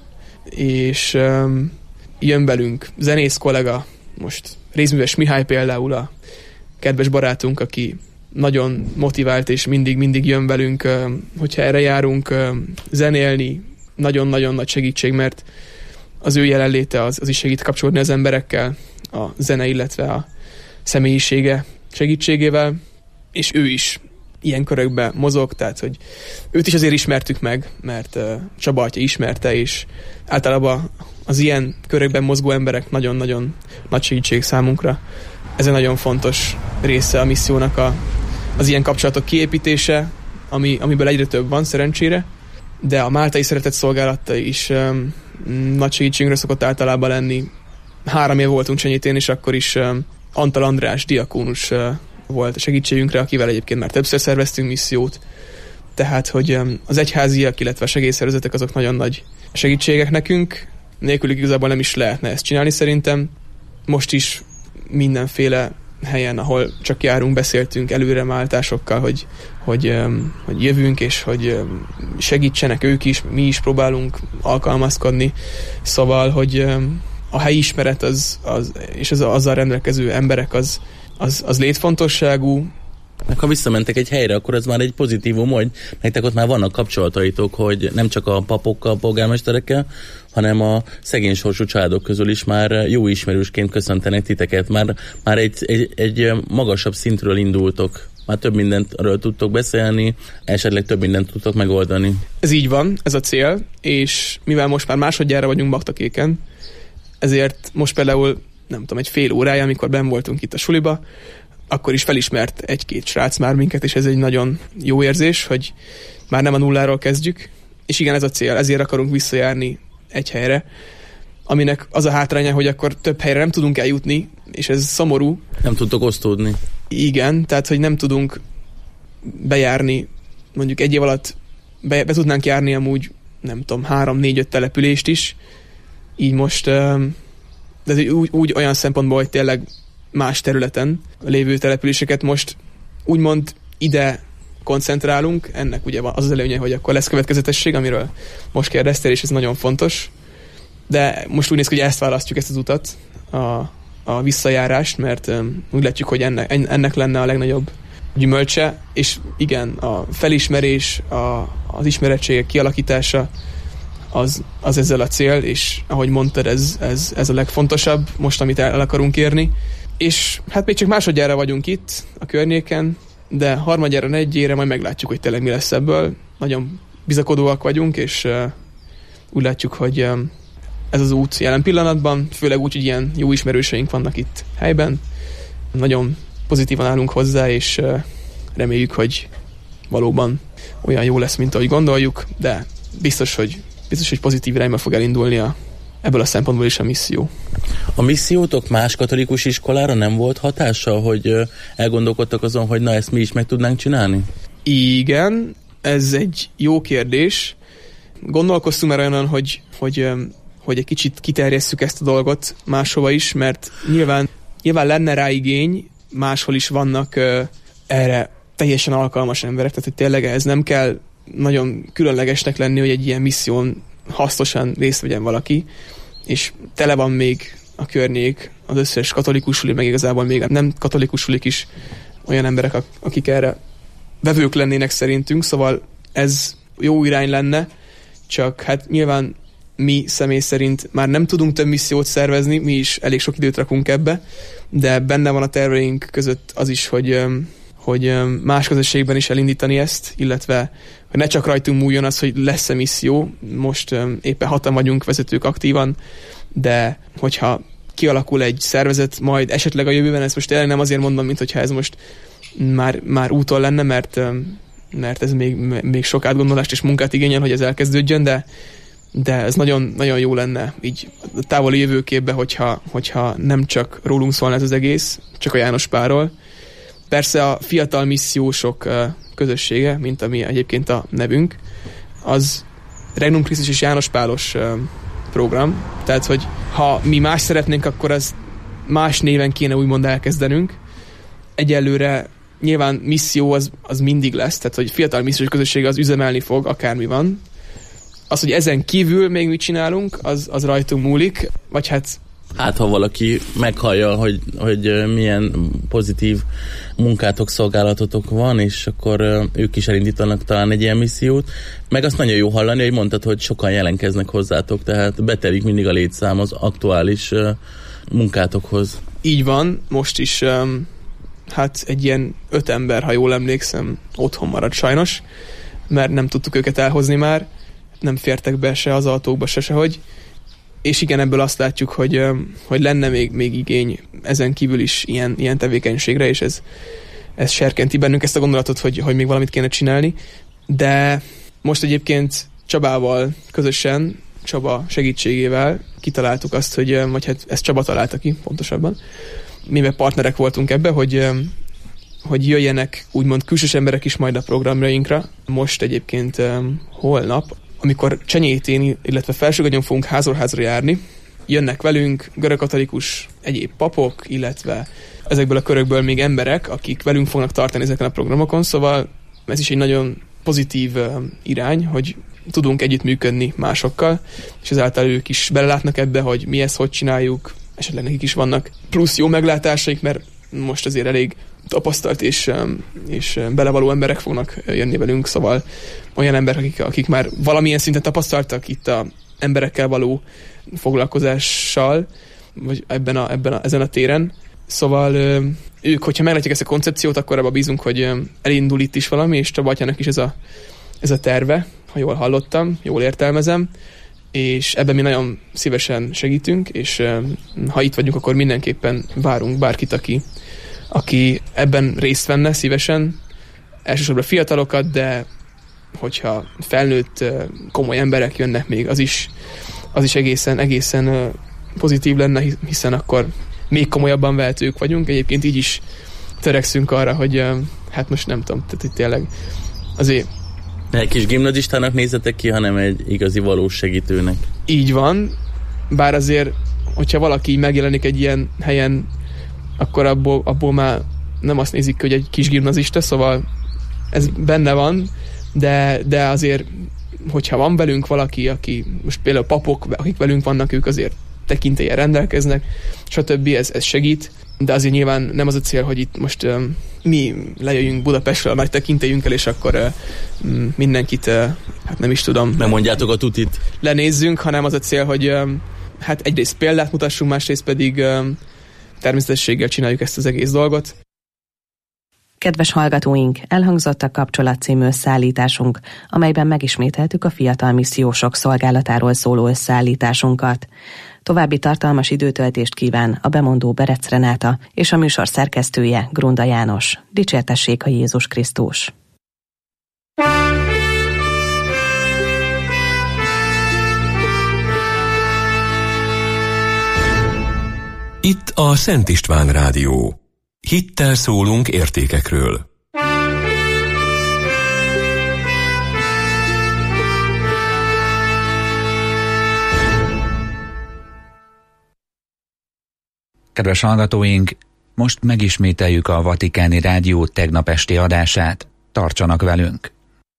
és jön velünk zenész kollega, most Rézműves Mihály például a kedves barátunk, aki nagyon motivált, és mindig jön velünk, hogyha erre járunk zenélni, nagyon-nagyon nagy segítség, mert az ő jelenléte az is segít kapcsolódni az emberekkel, a zene, illetve a személyisége segítségével, és ő is ilyen körökben mozog, tehát hogy őt is azért ismertük meg, mert Csaba atya ismerte, és általában az ilyen körökben mozgó emberek nagyon-nagyon nagy segítség számunkra. Ez egy nagyon fontos része a missziónak az ilyen kapcsolatok kiépítése, amiből egyre több van szerencsére, de a máltai szeretett szolgálata is nagy segítségünkre szokott általában lenni. 3 év voltunk Csenyitén, és akkor is Antal András diakónus volt a segítségünkre, akivel egyébként már többször szerveztünk missziót. Tehát, hogy az egyháziak, illetve a segélyszervezetek azok nagyon nagy segítségek nekünk. Nélkülük igazából nem is lehetne ezt csinálni szerintem. Most is mindenféle helyen, ahol csak járunk, beszéltünk előremáltásokkal, hogy jövünk, és hogy segítsenek ők is, mi is próbálunk alkalmazkodni. Szóval, hogy a helyi ismeret és azzal rendelkező emberek az létfontosságú. Ha visszamentek egy helyre, akkor ez már egy pozitívum, hogy nektek ott már vannak kapcsolataitok, hogy nem csak a papokkal, polgármesterekkel, hanem a szegény sorsú családok közül is már jó ismerősként köszöntenek titeket. Már egy magasabb szintről indultok. Már több mindenről tudtok beszélni, esetleg több mindent tudtok megoldani. Ez így van, ez a cél, és mivel most már másodjára vagyunk Baktakéken, ezért most például, nem tudom, egy fél órája, amikor benn voltunk itt a suliba, akkor is felismert 1-2 srác már minket, és ez egy nagyon jó érzés, hogy már nem a nulláról kezdjük, és igen, ez a cél, ezért akarunk visszajárni egy helyre, aminek az a hátránya, hogy akkor több helyre nem tudunk eljutni, és ez szomorú. Nem tudtok osztódni. Igen, tehát, hogy nem tudunk bejárni, mondjuk egy év alatt be tudnánk járni amúgy, nem tudom, 3-4-5 települést is, így most, de úgy olyan szempontból, hogy tényleg más területen lévő településeket most úgymond ide koncentrálunk. Ennek ugye az az előnye, hogy akkor lesz következetesség, amiről most kérdeztél, és ez nagyon fontos. De most úgy néz ki, hogy ezt választjuk, ezt az utat, a visszajárást, mert úgy látjuk, hogy ennek lenne a legnagyobb gyümölcse, és igen, a felismerés, az ismerettségek kialakítása az ezzel a cél, és ahogy mondtad, ez a legfontosabb most, amit el akarunk érni. És hát még csak másodjára vagyunk itt a környéken, de harmadjára, negyedjére majd meglátjuk, hogy tényleg mi lesz ebből. Nagyon bizakodóak vagyunk, és úgy látjuk, hogy ez az út jelen pillanatban, főleg úgy, hogy ilyen jó ismerőseink vannak itt helyben. Nagyon pozitívan állunk hozzá, és reméljük, hogy valóban olyan jó lesz, mint ahogy gondoljuk, de biztos, hogy pozitív irányba fog elindulni ebből a szempontból is a misszió. A missziótok más katolikus iskolára nem volt hatása, hogy elgondolkodtak azon, hogy na, ezt mi is meg tudnánk csinálni? Igen, ez egy jó kérdés. Gondolkoztunk már olyan, hogy egy kicsit kiterjesszük ezt a dolgot máshova is, mert nyilván lenne rá igény, máshol is vannak erre teljesen alkalmas emberek, tehát hogy tényleg ez nem kell nagyon különlegesnek lenni, hogy egy ilyen misszión hasznosan részt vegyen valaki, és tele van még a környék, az összes katolikus suli, meg igazából még nem katolikus sulik is olyan emberek, akik erre vevők lennének szerintünk, szóval ez jó irány lenne, csak hát nyilván mi személy szerint már nem tudunk több missziót szervezni, mi is elég sok időt rakunk ebbe, de benne van a terveink között az is, hogy más közösségben is elindítani ezt, illetve hogy ne csak rajtunk múljon az, hogy lesz-e misszió, most éppen 6-an vagyunk vezetők aktívan, de hogyha kialakul egy szervezet majd esetleg a jövőben, ezt most tényleg nem azért mondom, mint hogyha ez most már úton lenne, mert ez még sok átgondolást és munkát igényel, hogy ez elkezdődjön, de ez nagyon, nagyon jó lenne így a távoli jövőképben, hogyha nem csak rólunk szólna ez az egész, csak a János Pálról. Persze a fiatal missziósok közössége, mint ami egyébként a nevünk, az Regnum Christus és János Pálos program, tehát hogy ha mi más szeretnénk, akkor az más néven kéne úgymond elkezdenünk. Egyelőre nyilván misszió az mindig lesz, tehát hogy fiatal missziós közössége az üzemelni fog, akármi van. Az, hogy ezen kívül még mit csinálunk, az rajtunk múlik, vagy hát ha valaki meghallja, hogy milyen pozitív munkátok, szolgálatotok van, és akkor ők is elindítanak talán egy ilyen missziót. Meg azt nagyon jó hallani, hogy mondtad, hogy sokan jelentkeznek hozzátok, tehát betelik mindig a létszám az aktuális munkátokhoz. Így van, most is hát egy ilyen 5 ember, ha jól emlékszem, otthon marad sajnos, mert nem tudtuk őket elhozni már, nem fértek be se az autókba, sehogy. És igen, ebből azt látjuk, hogy lenne még igény ezen kívül is ilyen tevékenységre, és ez serkenti bennünk ezt a gondolatot, hogy még valamit kéne csinálni. De most egyébként Csabával közösen, Csaba segítségével kitaláltuk azt, vagy hát ezt Csaba találta ki pontosabban. Mivel partnerek voltunk ebbe, hogy jöjjenek úgymond külsős emberek is majd a programjainkra. Most egyébként holnap, amikor Csenyétén, illetve Felsőgagyon fogunk házról házra járni, jönnek velünk görögkatolikus egyéb papok, illetve ezekből a körökből még emberek, akik velünk fognak tartani ezeken a programokon, szóval ez is egy nagyon pozitív irány, hogy tudunk együttműködni másokkal, és ezáltal ők is belelátnak ebbe, hogy mi ezt hogy csináljuk, esetleg nekik is vannak plusz jó meglátásaik, mert most azért elég tapasztalt és belevaló emberek fognak jönni velünk, szóval olyan emberek, akik már valamilyen szinten tapasztaltak itt a emberekkel való foglalkozással, vagy ezen a téren. Szóval ők, hogyha meglátják ezt a koncepciót, akkor abban bízunk, hogy elindul itt is valami, és Csaba atyának is ez a terve, ha jól hallottam, jól értelmezem, és ebben mi nagyon szívesen segítünk, és ha itt vagyunk, akkor mindenképpen várunk bárkit, aki ebben részt venne szívesen, elsősorban fiatalokat, de hogyha felnőtt komoly emberek jönnek még, az is egészen pozitív lenne, hiszen akkor még komolyabban vehetők vagyunk. Egyébként így is törekszünk arra, hogy hát most nem tudom, tehát tényleg azért... Egy kis gimnazistának nézzetek ki, hanem egy igazi valós segítőnek. Így van, bár azért, hogyha valaki megjelenik egy ilyen helyen akkor abból már nem azt nézik, hogy egy kis gimnazista, szóval ez benne van, de azért, hogyha van velünk valaki, aki most például papok, akik velünk vannak, ők azért tekintéllyel rendelkeznek, stb. Ez segít, de azért nyilván nem az a cél, hogy itt most mi lejöjjünk Budapestről a nagy tekintélyünkkel, és akkor mindenkit, hát nem is tudom. Nem mondjátok a tutit. Lenézzünk, hanem az a cél, hogy hát egyrészt példát mutassunk, másrészt pedig természetességgel csináljuk ezt az egész dolgot. Kedves hallgatóink, elhangzott a Kapcsolat című összeállításunk, amelyben megismételtük a fiatal missziósok szolgálatáról szóló összeállításunkat. További tartalmas időtöltést kíván a bemondó Berec Renáta és a műsor szerkesztője Grunda János. Dicsértessék a Jézus Krisztus! Itt a Szent István Rádió. Hittel szólunk értékekről. Kedves hallgatóink, most megismételjük a Vatikáni Rádió tegnap esti adását. Tartsanak velünk!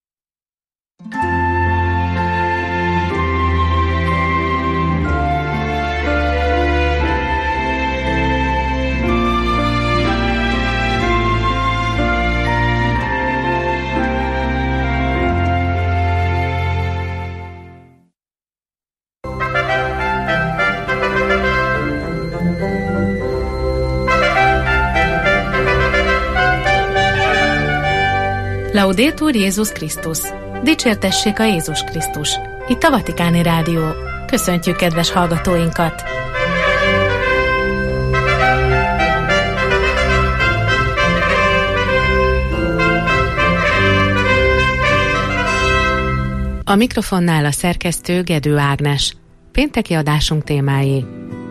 Laudetur Jézus Krisztus! Dicsértessék a Jézus Krisztus! Itt a Vatikáni Rádió. Köszöntjük kedves hallgatóinkat! A mikrofonnál a szerkesztő Gedő Ágnes. Pénteki adásunk témái.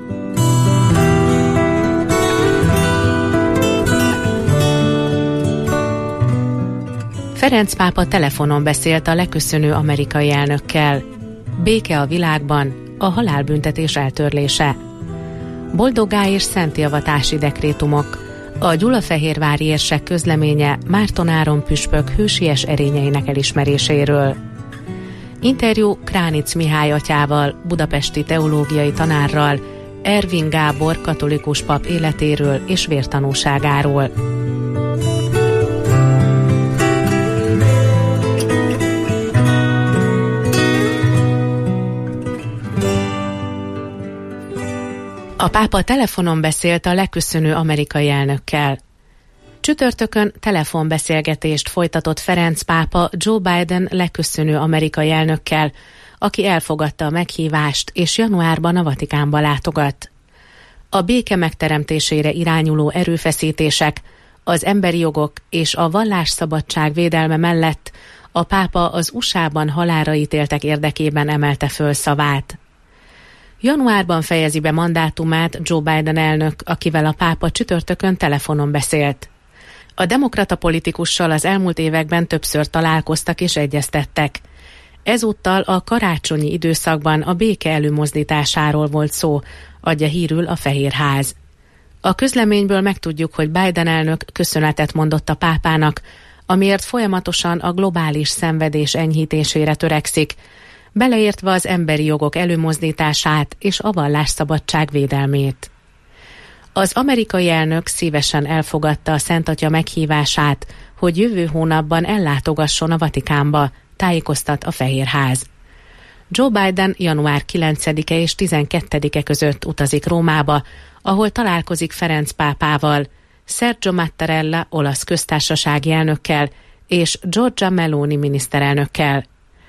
Ferenc pápa telefonon beszélt a leköszönő amerikai elnökkel. Béke a világban, a halálbüntetés eltörlése. Boldoggá és szentélvatási dekrétumok. A gyulafehérvári érsek közleménye Márton Áron püspök hősies erényeinek elismeréséről. Interjú Kránic Mihály atyával, budapesti teológiai tanárral, Ervin Gábor katolikus pap életéről és vértanúságáról. A pápa telefonon beszélt a leköszönő amerikai elnökkel. Csütörtökön telefonbeszélgetést folytatott Ferenc pápa Joe Biden leköszönő amerikai elnökkel, aki elfogadta a meghívást és januárban a Vatikánba látogat. A béke megteremtésére irányuló erőfeszítések, az emberi jogok és a vallásszabadság védelme mellett a pápa az USA-ban halálra ítéltek érdekében emelte föl szavát. Januárban fejezi be mandátumát Joe Biden elnök, akivel a pápa csütörtökön telefonon beszélt. A demokrata politikussal az elmúlt években többször találkoztak és egyeztettek. Ezúttal a karácsonyi időszakban a béke előmozdításáról volt szó, adja hírül a Fehérház. A közleményből megtudjuk, hogy Biden elnök köszönetet mondott a pápának, amiért folyamatosan a globális szenvedés enyhítésére törekszik, beleértve az emberi jogok előmozdítását és a vallásszabadság védelmét. Az amerikai elnök szívesen elfogadta a Szent Atya meghívását, hogy jövő hónapban ellátogasson a Vatikánba, tájékoztat a Fehérház. Joe Biden január 9-e és 12-e között utazik Rómába, ahol találkozik Ferenc pápával, Sergio Mattarella olasz köztársasági elnökkel és Giorgia Meloni miniszterelnökkel.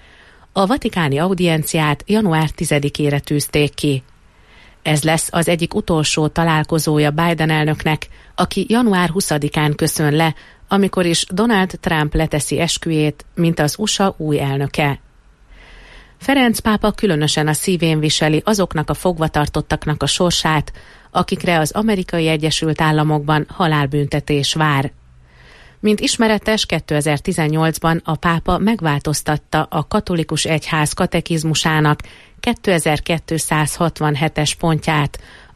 A vatikáni audienciát január 10-ére tűzték ki. Ez lesz az egyik utolsó találkozója Biden elnöknek, aki január 20-án köszön le, amikor is Donald Trump leteszi esküjét, mint az USA új elnöke. Ferenc pápa különösen a szívén viseli azoknak a fogvatartottaknak a sorsát, akikre az Amerikai Egyesült Államokban halálbüntetés vár. Mint ismeretes, 2018-ban a pápa megváltoztatta a katolikus egyház katekizmusának 2267-es pontját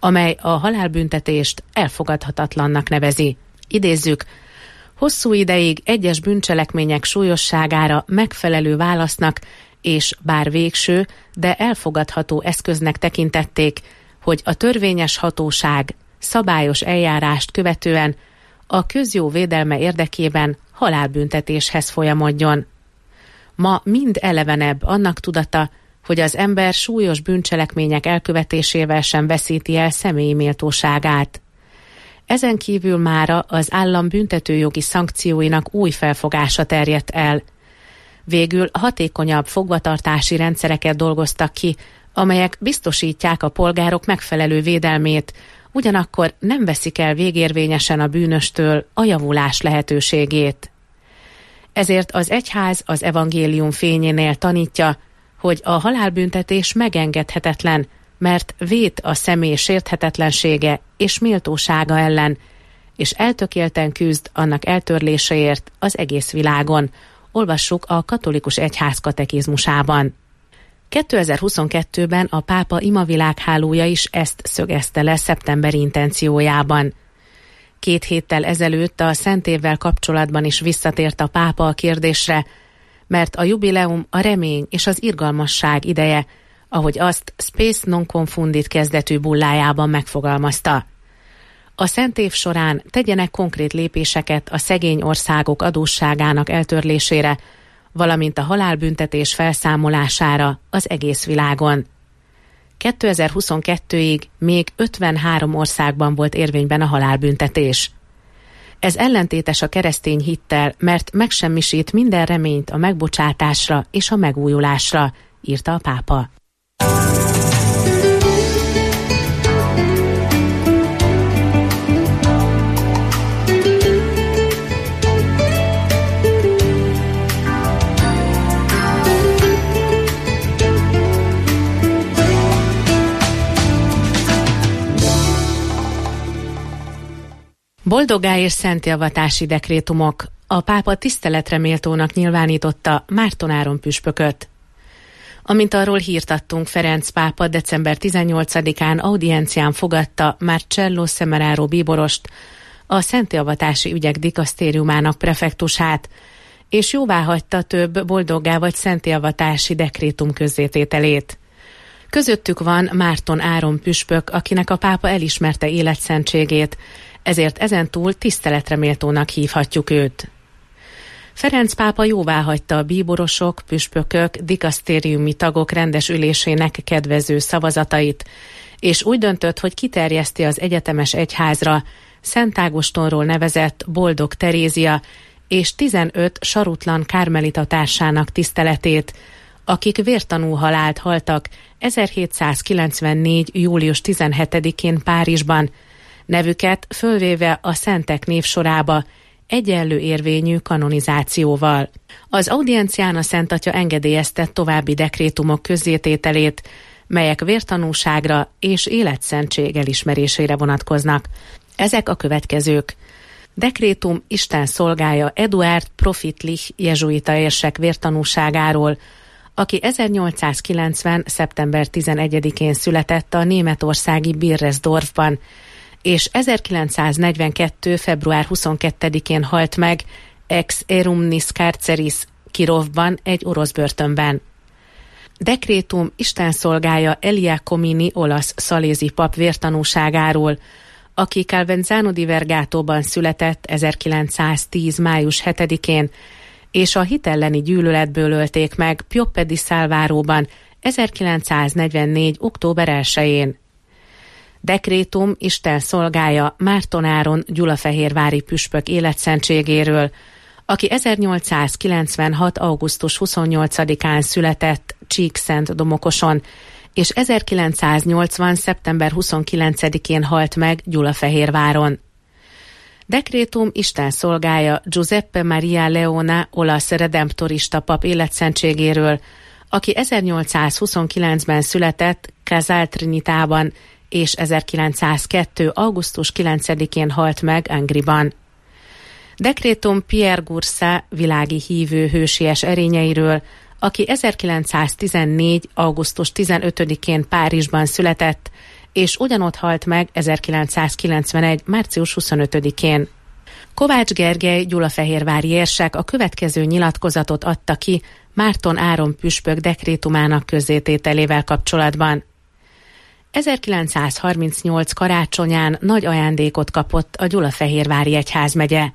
amely a halálbüntetést elfogadhatatlannak nevezi. Idézzük: hosszú ideig egyes bűncselekmények súlyosságára megfelelő válasznak és bár végső, de elfogadható eszköznek tekintették, hogy a törvényes hatóság szabályos eljárást követően a közjó védelme érdekében halálbüntetéshez folyamodjon. Ma mind elevenebb annak tudata, hogy az ember súlyos bűncselekmények elkövetésével sem veszíti el személyi méltóságát. Ezen kívül mára az állam büntetőjogi szankcióinak új felfogása terjedt el. Végül hatékonyabb fogvatartási rendszereket dolgoztak ki, amelyek biztosítják a polgárok megfelelő védelmét, ugyanakkor nem veszik el végérvényesen a bűnöstől a javulás lehetőségét. Ezért az egyház az evangélium fényénél tanítja, hogy a halálbüntetés megengedhetetlen, mert vét a személy sérthetetlensége és méltósága ellen, és eltökélten küzd annak eltörléseért az egész világon. Olvassuk a katolikus egyház katekizmusában. 2022-ben a pápa imavilághálója is ezt szögezte le szeptemberi intenciójában. 2 héttel ezelőtt a Szentévvel kapcsolatban is visszatért a pápa a kérdésre, mert a jubileum a remény és az irgalmasság ideje, ahogy azt Spes non confundit kezdetű bullájában megfogalmazta. A Szentév során tegyenek konkrét lépéseket a szegény országok adósságának eltörlésére, valamint a halálbüntetés felszámolására az egész világon. 2022-ig még 53 országban volt érvényben a halálbüntetés. Ez ellentétes a keresztény hittel, mert megsemmisít minden reményt a megbocsátásra és a megújulásra, írta a pápa. Boldoggá és szentjavatási dekrétumok. A pápa tiszteletre méltónak nyilvánította Márton Áron püspököt. Amint arról hírt adtunk, Ferenc pápa december 18-án audiencián fogadta Marcello Semeraro bíborost, a szentjavatási ügyek dikasztériumának prefektusát, és jóváhagyta több boldoggá vagy szentjavatási dekrétum közzétételét. Közöttük van Márton Áron püspök, akinek a pápa elismerte életszentségét, ezért ezentúl tiszteletre méltónak hívhatjuk őt. Ferenc pápa jóváhagyta a bíborosok, püspökök, dikasztériumi tagok rendes ülésének kedvező szavazatait, és úgy döntött, hogy kiterjeszti az egyetemes egyházra Szent Ágostonról nevezett Boldog Terézia és 15 sarutlan kármelita társának tiszteletét, akik vértanú halált haltak 1794. július 17-én Párizsban, nevüket fölvéve a szentek névsorába egyenlő érvényű kanonizációval. Az audiencián a Szent Atya engedélyezte további dekrétumok közzétételét, melyek vértanúságra és életszentség elismerésére vonatkoznak. Ezek a következők. Dekrétum Isten szolgája Eduard Profitlich jezsuita érsek vértanúságáról, aki 1890. szeptember 11-én született a németországi Birresdorfban, és 1942. február 22-én halt meg ex erumnis carceris Kirovban, egy orosz börtönben. Dekrétum Isten szolgája Elia Comini olasz szalézi pap vértanúságáról, aki Calvenzano di Vergatóban született 1910. május 7-én, és a hitelleni gyűlöletből ölték meg Pioppe di Salvaróban 1944. október 1-én. Dekrétum Isten szolgája Márton Áron gyulafehérvári püspök életszentségéről, aki 1896. augusztus 28-án született Csíkszent-Domokoson, és 1980. szeptember 29-én halt meg Gyulafehérváron. Dekrétum Isten szolgája Giuseppe Maria Leona olasz redemptorista pap életszentségéről, aki 1829-ben született Casal Trinitában, és 1902. augusztus 9-én halt meg Angriban. Dekrétum Pierre Gursa világi hívő hősies erényeiről, aki 1914. augusztus 15-én Párizsban született, és ugyanott halt meg 1991. március 25-én. Kovács Gergely gyulafehérvári érsek a következő nyilatkozatot adta ki Márton Áron püspök dekrétumának közzétételével kapcsolatban. 1938 karácsonyán nagy ajándékot kapott a Gyulafehérvári egyházmegye.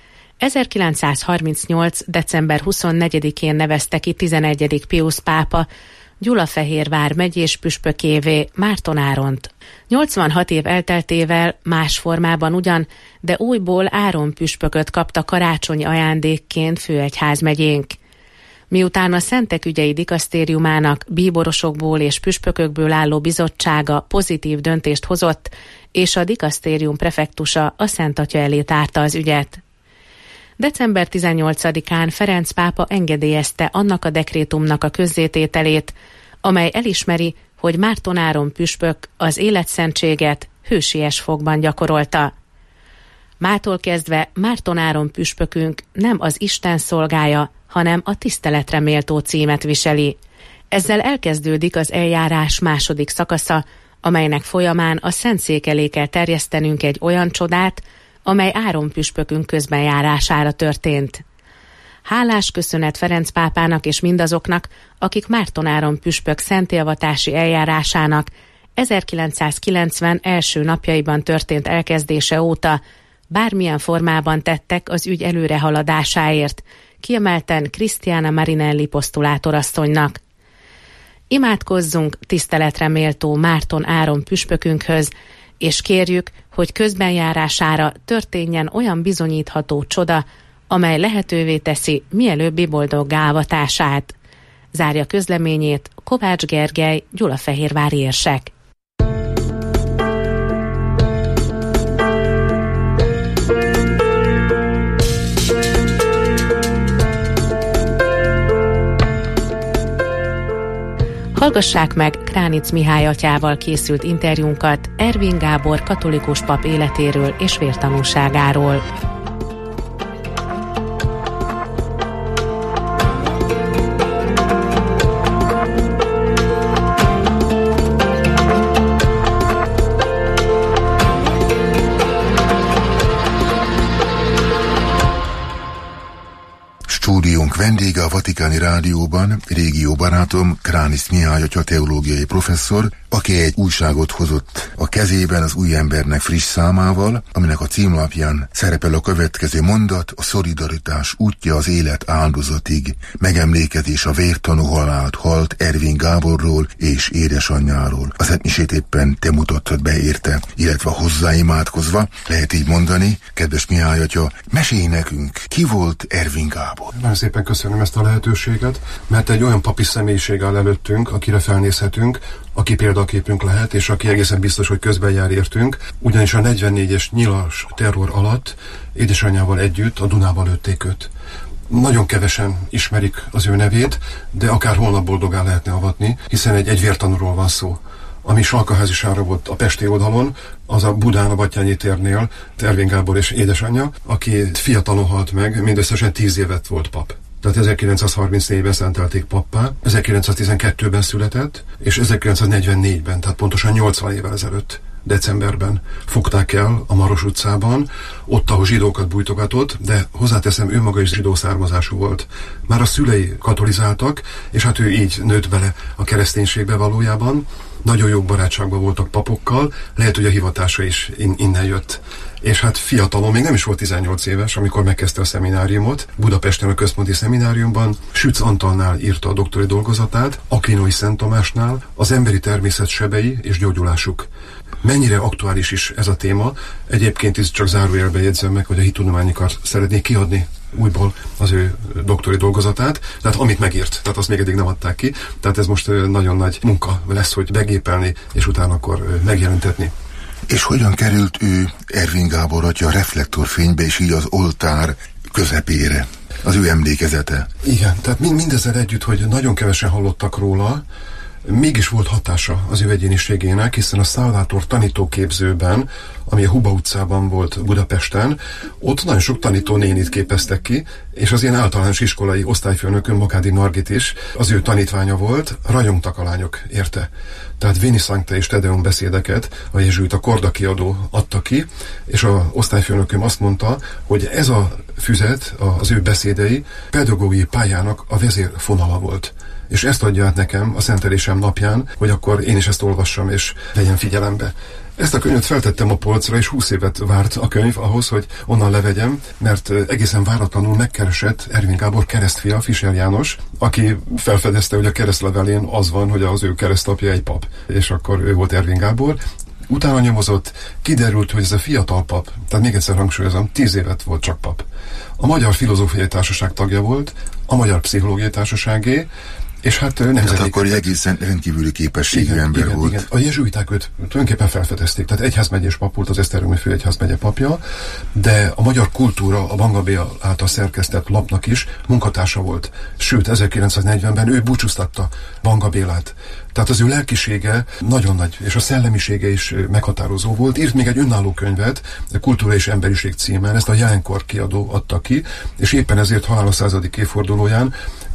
1938. december 24-én nevezte ki 11. Piusz pápa Gyulafehérvár megyés püspökévé Márton Áront. 86 év elteltével más formában ugyan, de újból Áron püspököt kapta karácsonyi ajándékként főegyházmegyénk. Miután a Szentek ügyei dikasztériumának bíborosokból és püspökökből álló bizottsága pozitív döntést hozott, és a dikasztérium prefektusa a Szent Atya elé tárta az ügyet. December 18-án Ferenc pápa engedélyezte annak a dekrétumnak a közzétételét, amely elismeri, hogy Márton Áron püspök az életszentséget hősies fogban gyakorolta. Mától kezdve Márton Áron püspökünk nem az Isten szolgája, hanem a tiszteletre méltó címet viseli. Ezzel elkezdődik az eljárás második szakasza, amelynek folyamán a Szentszék elé kell terjesztenünk egy olyan csodát, amely Áron püspökünk közbenjárására történt. Hálás köszönet Ferenc pápának és mindazoknak, akik Márton Áron püspök szentélvatási eljárásának 1990 első napjaiban történt elkezdése óta bármilyen formában tettek az ügy előrehaladásáért, kiemelten Krisztiána Marinelli posztulátorasszonynak. Imádkozzunk tiszteletre méltó Márton Áron püspökünkhöz, és kérjük, hogy közbenjárására történjen olyan bizonyítható csoda, amely lehetővé teszi mielőbbi boldoggá avatását. Zárja közleményét Kovács Gergely, gyulafehérvári érsek. Hallgassák meg Kránic Mihály atyával készült interjúnkat Ervin Gábor katolikus pap életéről és vértanúságáról. Stúdiónk vendége a Vatikáni Rádióban, régió barátom, Kránic Mihály atya teológiai professzor, aki egy újságot hozott a kezében az új embernek friss számával, aminek a címlapján szerepel a következő mondat: a szolidaritás útja az élet áldozatig, megemlékezés a vértanú halált halt Ervin Gáborról és édesanyjáról. Az etmisét éppen te mutattad be érte, illetve hozzáimádkozva, lehet így mondani. Kedves Mihály atya, mesélj nekünk, ki volt Ervin Gábor? Nagyon szépen köszönöm ezt a lehetőséget, mert egy olyan papi személyiség áll előttünk, akire felnézhetünk, aki példaképünk lehet, és aki egészen biztos, hogy közben jár értünk, ugyanis a 44-es nyilas terror alatt édesanyjával együtt a Dunába lőtték őt. Nagyon kevesen ismerik az ő nevét, de akár holnap boldoggá lehetne avatni, hiszen egy vértanúról van szó. Ami Salkaházisára volt a pesti oldalon, az a Budán a Batthyányi térnél Ervin Gábor és édesanyja, aki fiatalon halt meg, mindösszesen 10 évet volt pap. Tehát 1934-ben szentelték pappá, 1912-ben született, és 1944-ben, tehát pontosan 80 évvel ezelőtt, decemberben fogták el a Maros utcában, ott, ahol zsidókat bújtogatott, de hozzáteszem, ő maga is zsidó származású volt. Már a szülei katolizáltak, és hát ő így nőtt bele a kereszténységbe valójában. Nagyon jó barátságban voltak papokkal, lehet, hogy a hivatása is innen jött. És hát fiatalon, még nem is volt 18 éves, amikor megkezdte a szemináriumot, Budapesten a központi szemináriumban, Sütz Antalnál írta a doktori dolgozatát, Aquinói Szent Tamásnál, az emberi természet sebei és gyógyulásuk. Mennyire aktuális is ez a téma, egyébként is csak zárójelben jegyzem meg, hogy a Hittudományi-Kar szeretnék kiadni újból az ő doktori dolgozatát, tehát amit megírt, tehát azt még eddig nem adták ki, tehát ez most nagyon nagy munka lesz, hogy begépelni, és utána akkor megjelentetni. És hogyan került ő, Ervin Gábor atya, a reflektorfénybe, és így az oltár közepére, az ő emlékezete? Igen, tehát mindezzel együtt, hogy nagyon kevesen hallottak róla, mégis volt hatása az ő egyéniségének, hiszen a Salvator tanítóképzőben, ami a Huba utcában volt Budapesten, ott nagyon sok tanítónénit képeztek ki, és az én általános iskolai osztályfőnökön, Makádi Margit is az ő tanítványa volt, rajongtak a lányok érte. Tehát Veni Sancte és Tedeum beszédeket a jezsuita Korda kiadó adta ki, és az osztályfőnököm azt mondta, hogy ez a füzet, az ő beszédei pedagógiai pályának a vezérfonala volt. És ezt adja át nekem a szentelésem napján, hogy akkor én is ezt olvassam és vegyem figyelembe. Ezt a könyvet feltettem a polcra, és 20 évet várt a könyv ahhoz, hogy onnan levegyem, mert egészen váratlanul megkeresett Ervin Gábor keresztfia, Fischer János, aki felfedezte, hogy a keresztlevelén az van, hogy az ő keresztapja egy pap, és akkor ő volt Ervin Gábor. Utána nyomozott, kiderült, hogy ez a fiatal pap, tehát még egyszer hangsúlyozom, 10 évet volt csak pap. A Magyar Filozófiai Társaság tagja volt, a Magyar Pszichológiai Társaságé, és hát nemzeti... Tehát akkor egy egészen rendkívüli képességű ember volt. Igen. A jezsuiták őt tulajdonképpen felfedezték. Tehát egyházmegyés pap volt, az Esztergomi főegyházmegye papja, de a magyar kultúra, a Banga Béla által szerkesztett lapnak is munkatársa volt. Sőt, 1940-ben ő búcsúztatta Banga Bélát. Tehát az ő lelkisége nagyon nagy, és a szellemisége is meghatározó volt. Írt még egy önálló könyvet, a Kultúra és Emberiség címen, ezt a Jelenkor kiadó adta ki, és éppen ezért halála 100. évfordulóján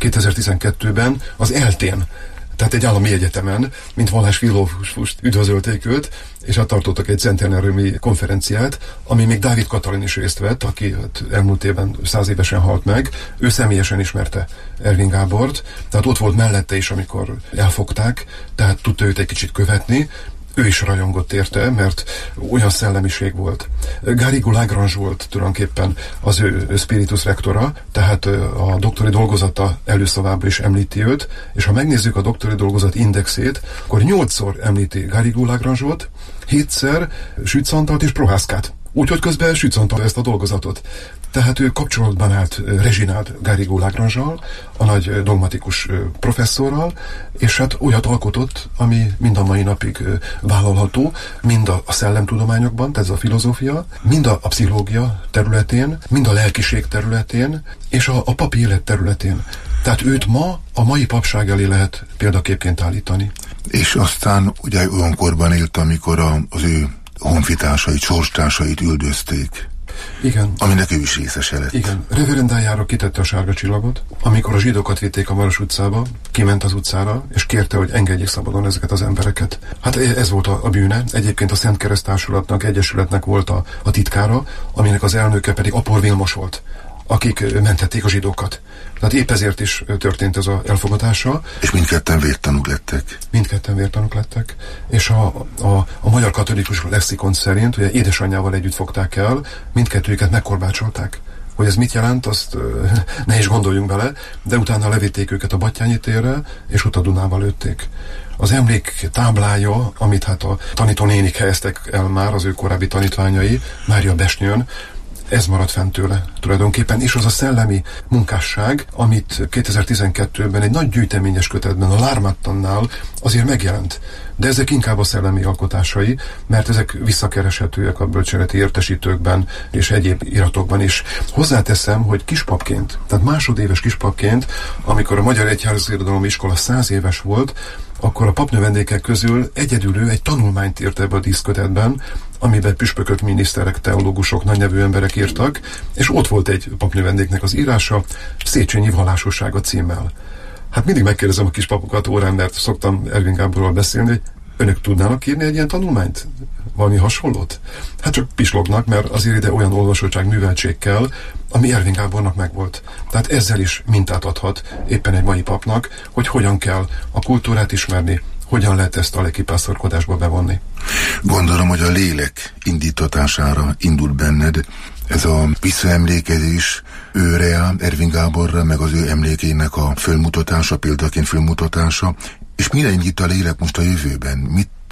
2012-ben az ELTÉN, tehát egy állami egyetemen, mint vallásfilozófust üdvözölték őt, és hát tartottak egy centenáriumi konferenciát, ami még Dávid Katalin is részt vett, aki elmúlt évben 100 évesen halt meg. Ő személyesen ismerte Ervin Gábort, tehát ott volt mellette is, amikor elfogták, tehát tudta őt egy kicsit követni. Ő is rajongott érte, mert olyan szellemiség volt. Garrigou Lagrange volt tulajdonképpen az ő spiritus rectora, tehát a doktori dolgozata előszavában is említi őt, és ha megnézzük a doktori dolgozat indexét, akkor 8-szor említi Garrigou Lagrange-ot, 7-szer Sützantalt és Prohászkát. Úgyhogy közben Sützantal ezt a dolgozatot. Tehát ő kapcsolatban állt Reginald Garrigou Lagrange-al, a nagy dogmatikus professzorral, és hát olyat alkotott, ami mind a mai napig vállalható, mind a szellemtudományokban, tehát ez a filozófia, mind a pszichológia területén, mind a lelkiség területén, és a papi élet területén. Tehát őt ma a mai papság elé lehet példaképként állítani. És aztán ugye olyan korban élt, amikor az ő honfitársait, sorstársait üldözték. Igen. Aminek ő is részese lett. Igen. Reverendájára kitette a sárga csillagot, amikor a zsidókat vitték a Maros utcába, kiment az utcára, és kérte, hogy engedjék szabadon ezeket az embereket. Hát ez volt a bűne. Egyébként a Szent Kereszt Társulatnak, egyesületnek volt a titkára, aminek az elnöke pedig Apor Vilmos volt, akik mentették a zsidókat. Tehát épp ezért is történt ez az elfogadása. És mindketten vértanúk lettek. Mindketten vértanúk lettek. És a magyar katolikus lexikon szerint, ugye édesanyjával együtt fogták el, mindkettőjüket megkorbácsolták. Hogy ez mit jelent, azt ne is gondoljunk bele, de utána levitték őket a Battyányi térre, és ott a Dunával lőtték. Az emlék táblája, amit hát a tanítónénik helyeztek el már, az ő korábbi tanítványai, Mária Besnyőn, ez maradt fent tőle tulajdonképpen, és az a szellemi munkásság, amit 2012-ben egy nagy gyűjteményes kötetben, a Lármattannál azért megjelent. De ezek inkább a szellemi alkotásai, mert ezek visszakereshetőek a bölcséleti értesítőkben és egyéb iratokban is. Hozzáteszem, hogy kispapként, tehát másodéves kispapként, amikor a Magyar Egyházirodalmi Iskola 100 éves volt, akkor a papnövendékek közül egyedül ő egy tanulmányt írt ebbe a díszkötetben, amiben püspökök, miniszterek, teológusok, nagynevű emberek írtak, és ott volt egy papnövendéknek az írása, Széchenyi vallásossága címmel. Hát mindig megkérdezem a kispapokat órán, mert szoktam Ervin Gáborról beszélni, hogy önök tudnának írni egy ilyen tanulmányt? Valami hasonlót? Hát csak pislognak, mert azért ide olyan olvasottság, műveltség kell, ami Ervin Gábornak megvolt. Tehát ezzel is mintát adhat éppen egy mai papnak, hogy hogyan kell a kultúrát ismerni, hogyan lehet ezt a lelkipásztorkodásba bevonni. Gondolom, hogy a lélek indítatására indult benned ez a visszaemlékezés őre, Ervin Gáborra, meg az ő emlékének a fölmutatása, példaként fölmutatása, és mire indít a lélek most a jövőben? Mit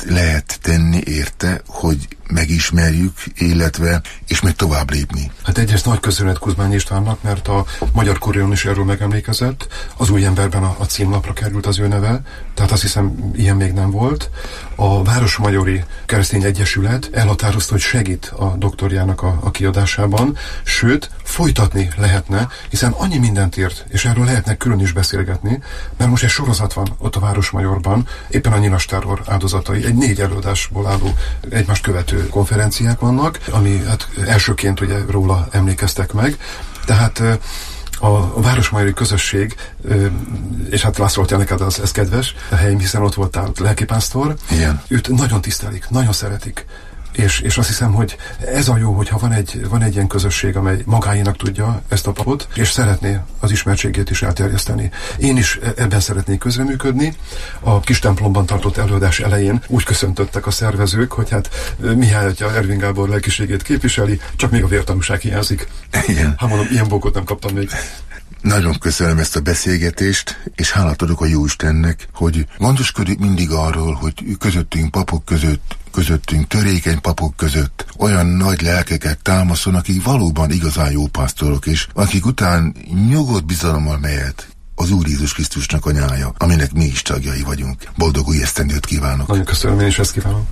mit lehet tenni érte, hogy megismerjük, illetve és még tovább lépni? Hát egyrészt nagy köszönet Kuzmány Istvánnak, mert a Magyar Kurión is erről megemlékezett. Az Új Emberben a címlapra került az ő neve, tehát azt hiszem, ilyen még nem volt. A Városmajori Keresztény Egyesület elhatározta, hogy segít a doktorjának a kiadásában, sőt, folytatni lehetne, hiszen annyi mindent ért, és erről lehetne külön is beszélgetni, mert most egy sorozat van ott a Városmajorban, éppen a nyilas terror áldozatai, egy 4 előadásból álló egymást követő konferenciák vannak, ami hát elsőként ugye róla emlékeztek meg. Tehát a Városmajori közösség, és hát László, te neked ez kedves, a helyem, hiszen ott voltál lelkipásztor, igen. Őt nagyon tisztelik, nagyon szeretik. És azt hiszem, hogy ez a jó, hogyha van egy ilyen közösség, amely magáénak tudja ezt a papot, és szeretné az ismertségét is elterjeszteni. Én is ebben szeretnék közreműködni. A kis templomban tartott előadás elején úgy köszöntöttek a szervezők, hogy hát Mihály atya Ervin Gábor lelkiségét képviseli, csak még a vértanúság hiányzik. Igen. Hát mondom, ilyen bókot nem kaptam még. Nagyon köszönöm ezt a beszélgetést, és hálát adok a Jóistennek, hogy gondoskodik mindig arról, hogy közöttünk papok közöttünk törékeny papok között olyan nagy lelkeket támaszol, akik valóban igazán jó pásztorok, és akik után nyugodt bizalommal mehet az Úr Jézus Krisztusnak a nyája, aminek mi is tagjai vagyunk. Boldog új esztendőt kívánok! Nagyon köszönöm, én is ezt kívánom!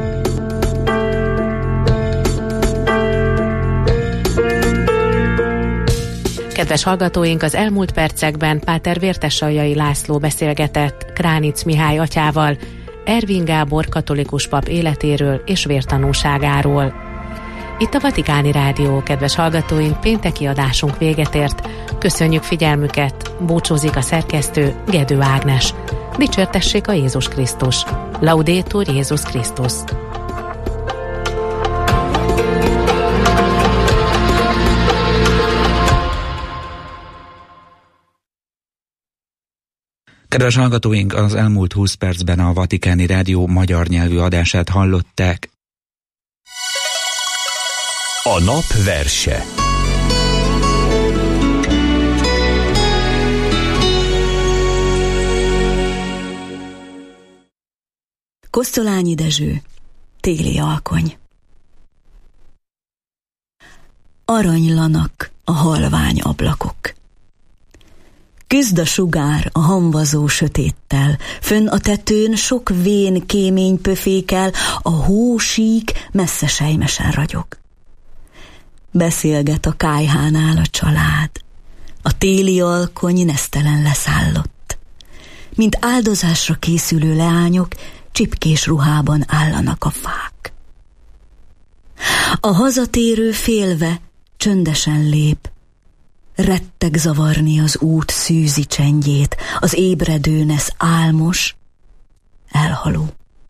Kedves hallgatóink, az elmúlt percekben Páter Vértesaljai László beszélgetett Kránic Mihály atyával, Ervin Gábor katolikus pap életéről és vértanúságáról. Itt a Vatikáni Rádió, kedves hallgatóink, pénteki adásunk véget ért. Köszönjük figyelmüket, búcsúzik a szerkesztő, Gedő Ágnes. Dicsértessék a Jézus Krisztus. Laudétur Jézus Krisztus. Kedves hallgatóink, az elmúlt 20 percben a Vatikáni Rádió magyar nyelvű adását hallották. A nap verse. Kosztolányi Dezső, téli alkony. Aranylanak a halvány ablakok. Küzd a sugár a hamvazó sötéttel, fönn a tetőn sok vén kémény pöfékel, a hósík messze sejmesen ragyog. Beszélget a kályhánál a család, a téli alkony nesztelen leszállott. Mint áldozásra készülő leányok, csipkés ruhában állanak a fák. A hazatérő félve csöndesen lép, retteg zavarni az út szűzi csendjét, az ébredő nesz álmos, elhaló.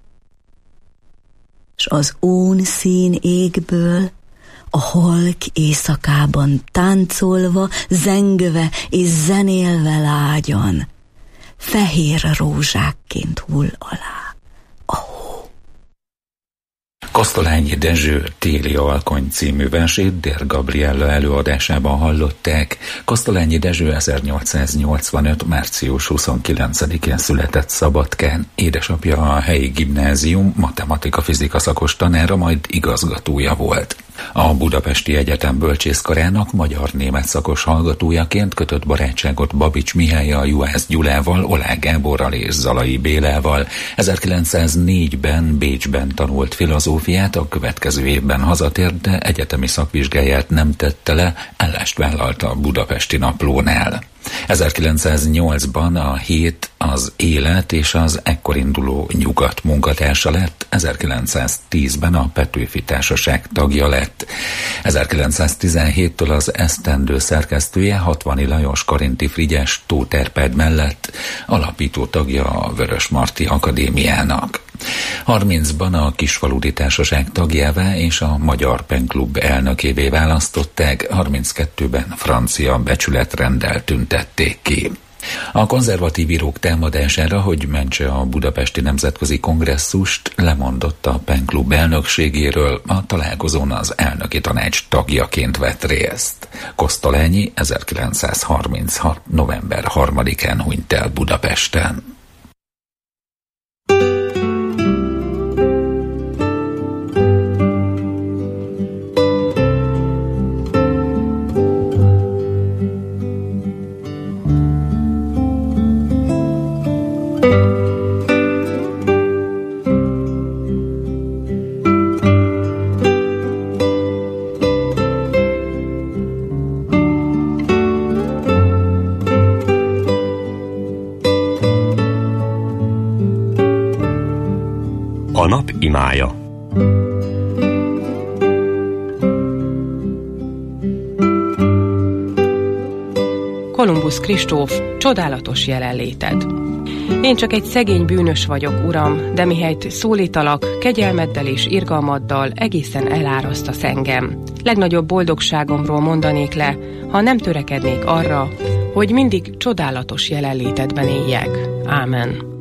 S az ón szín égből a halk éjszakában táncolva, zengve és zenélve lágyan, fehér rózsákként hull alá a hó. Kosztolányi Dezső téli alkony című versét Dér Gabriella előadásában hallották. Kosztolányi Dezső 1885. március 29-én született Szabadkán. Édesapja a helyi gimnázium matematika-fizika szakos tanára, majd igazgatója volt. A Budapesti Egyetem bölcsészkarának magyar-német szakos hallgatójaként kötött barátságot Babics Mihállyal, Juhász Gyulával, Oláh Gáborral és Zalai Bélával. 1904-ben Bécsben tanult filozófiát, a következő évben hazatért, de egyetemi szakvizsgáját nem tette le, állást vállalta a Budapesti Naplónál. 1908-ban a Hét, az Élet és az ekkor induló Nyugat munkatársa lett, 1910-ben a Petőfi Társaság tagja lett. 1917-től az esztendő szerkesztője, Hatvani Lajos, Karinti Frigyes, Tóth Árpád mellett alapító tagja a Vörösmarty Akadémiának. 30-ban a Kisfaludy Társaság tagjává és a Magyar Penklub elnökévé választották, 32-ben francia becsületrenddel tüntették ki. A konzervatív írók támadására, hogy mentse a Budapesti Nemzetközi Kongresszust, lemondott a Penklub elnökségéről, a találkozón az elnöki tanács tagjaként vett részt. Kosztolányi 1936. november 3-án hunyt el Budapesten. A nap imája. Kolumbusz Kristóf, csodálatos jelenléted. Én csak egy szegény bűnös vagyok, Uram, de mihelyt szólítalak, kegyelmeddel és irgalmaddal egészen elárasztasz engem. Legnagyobb boldogságomról mondanék le, ha nem törekednék arra, hogy mindig csodálatos jelenlétedben éljek. Ámen.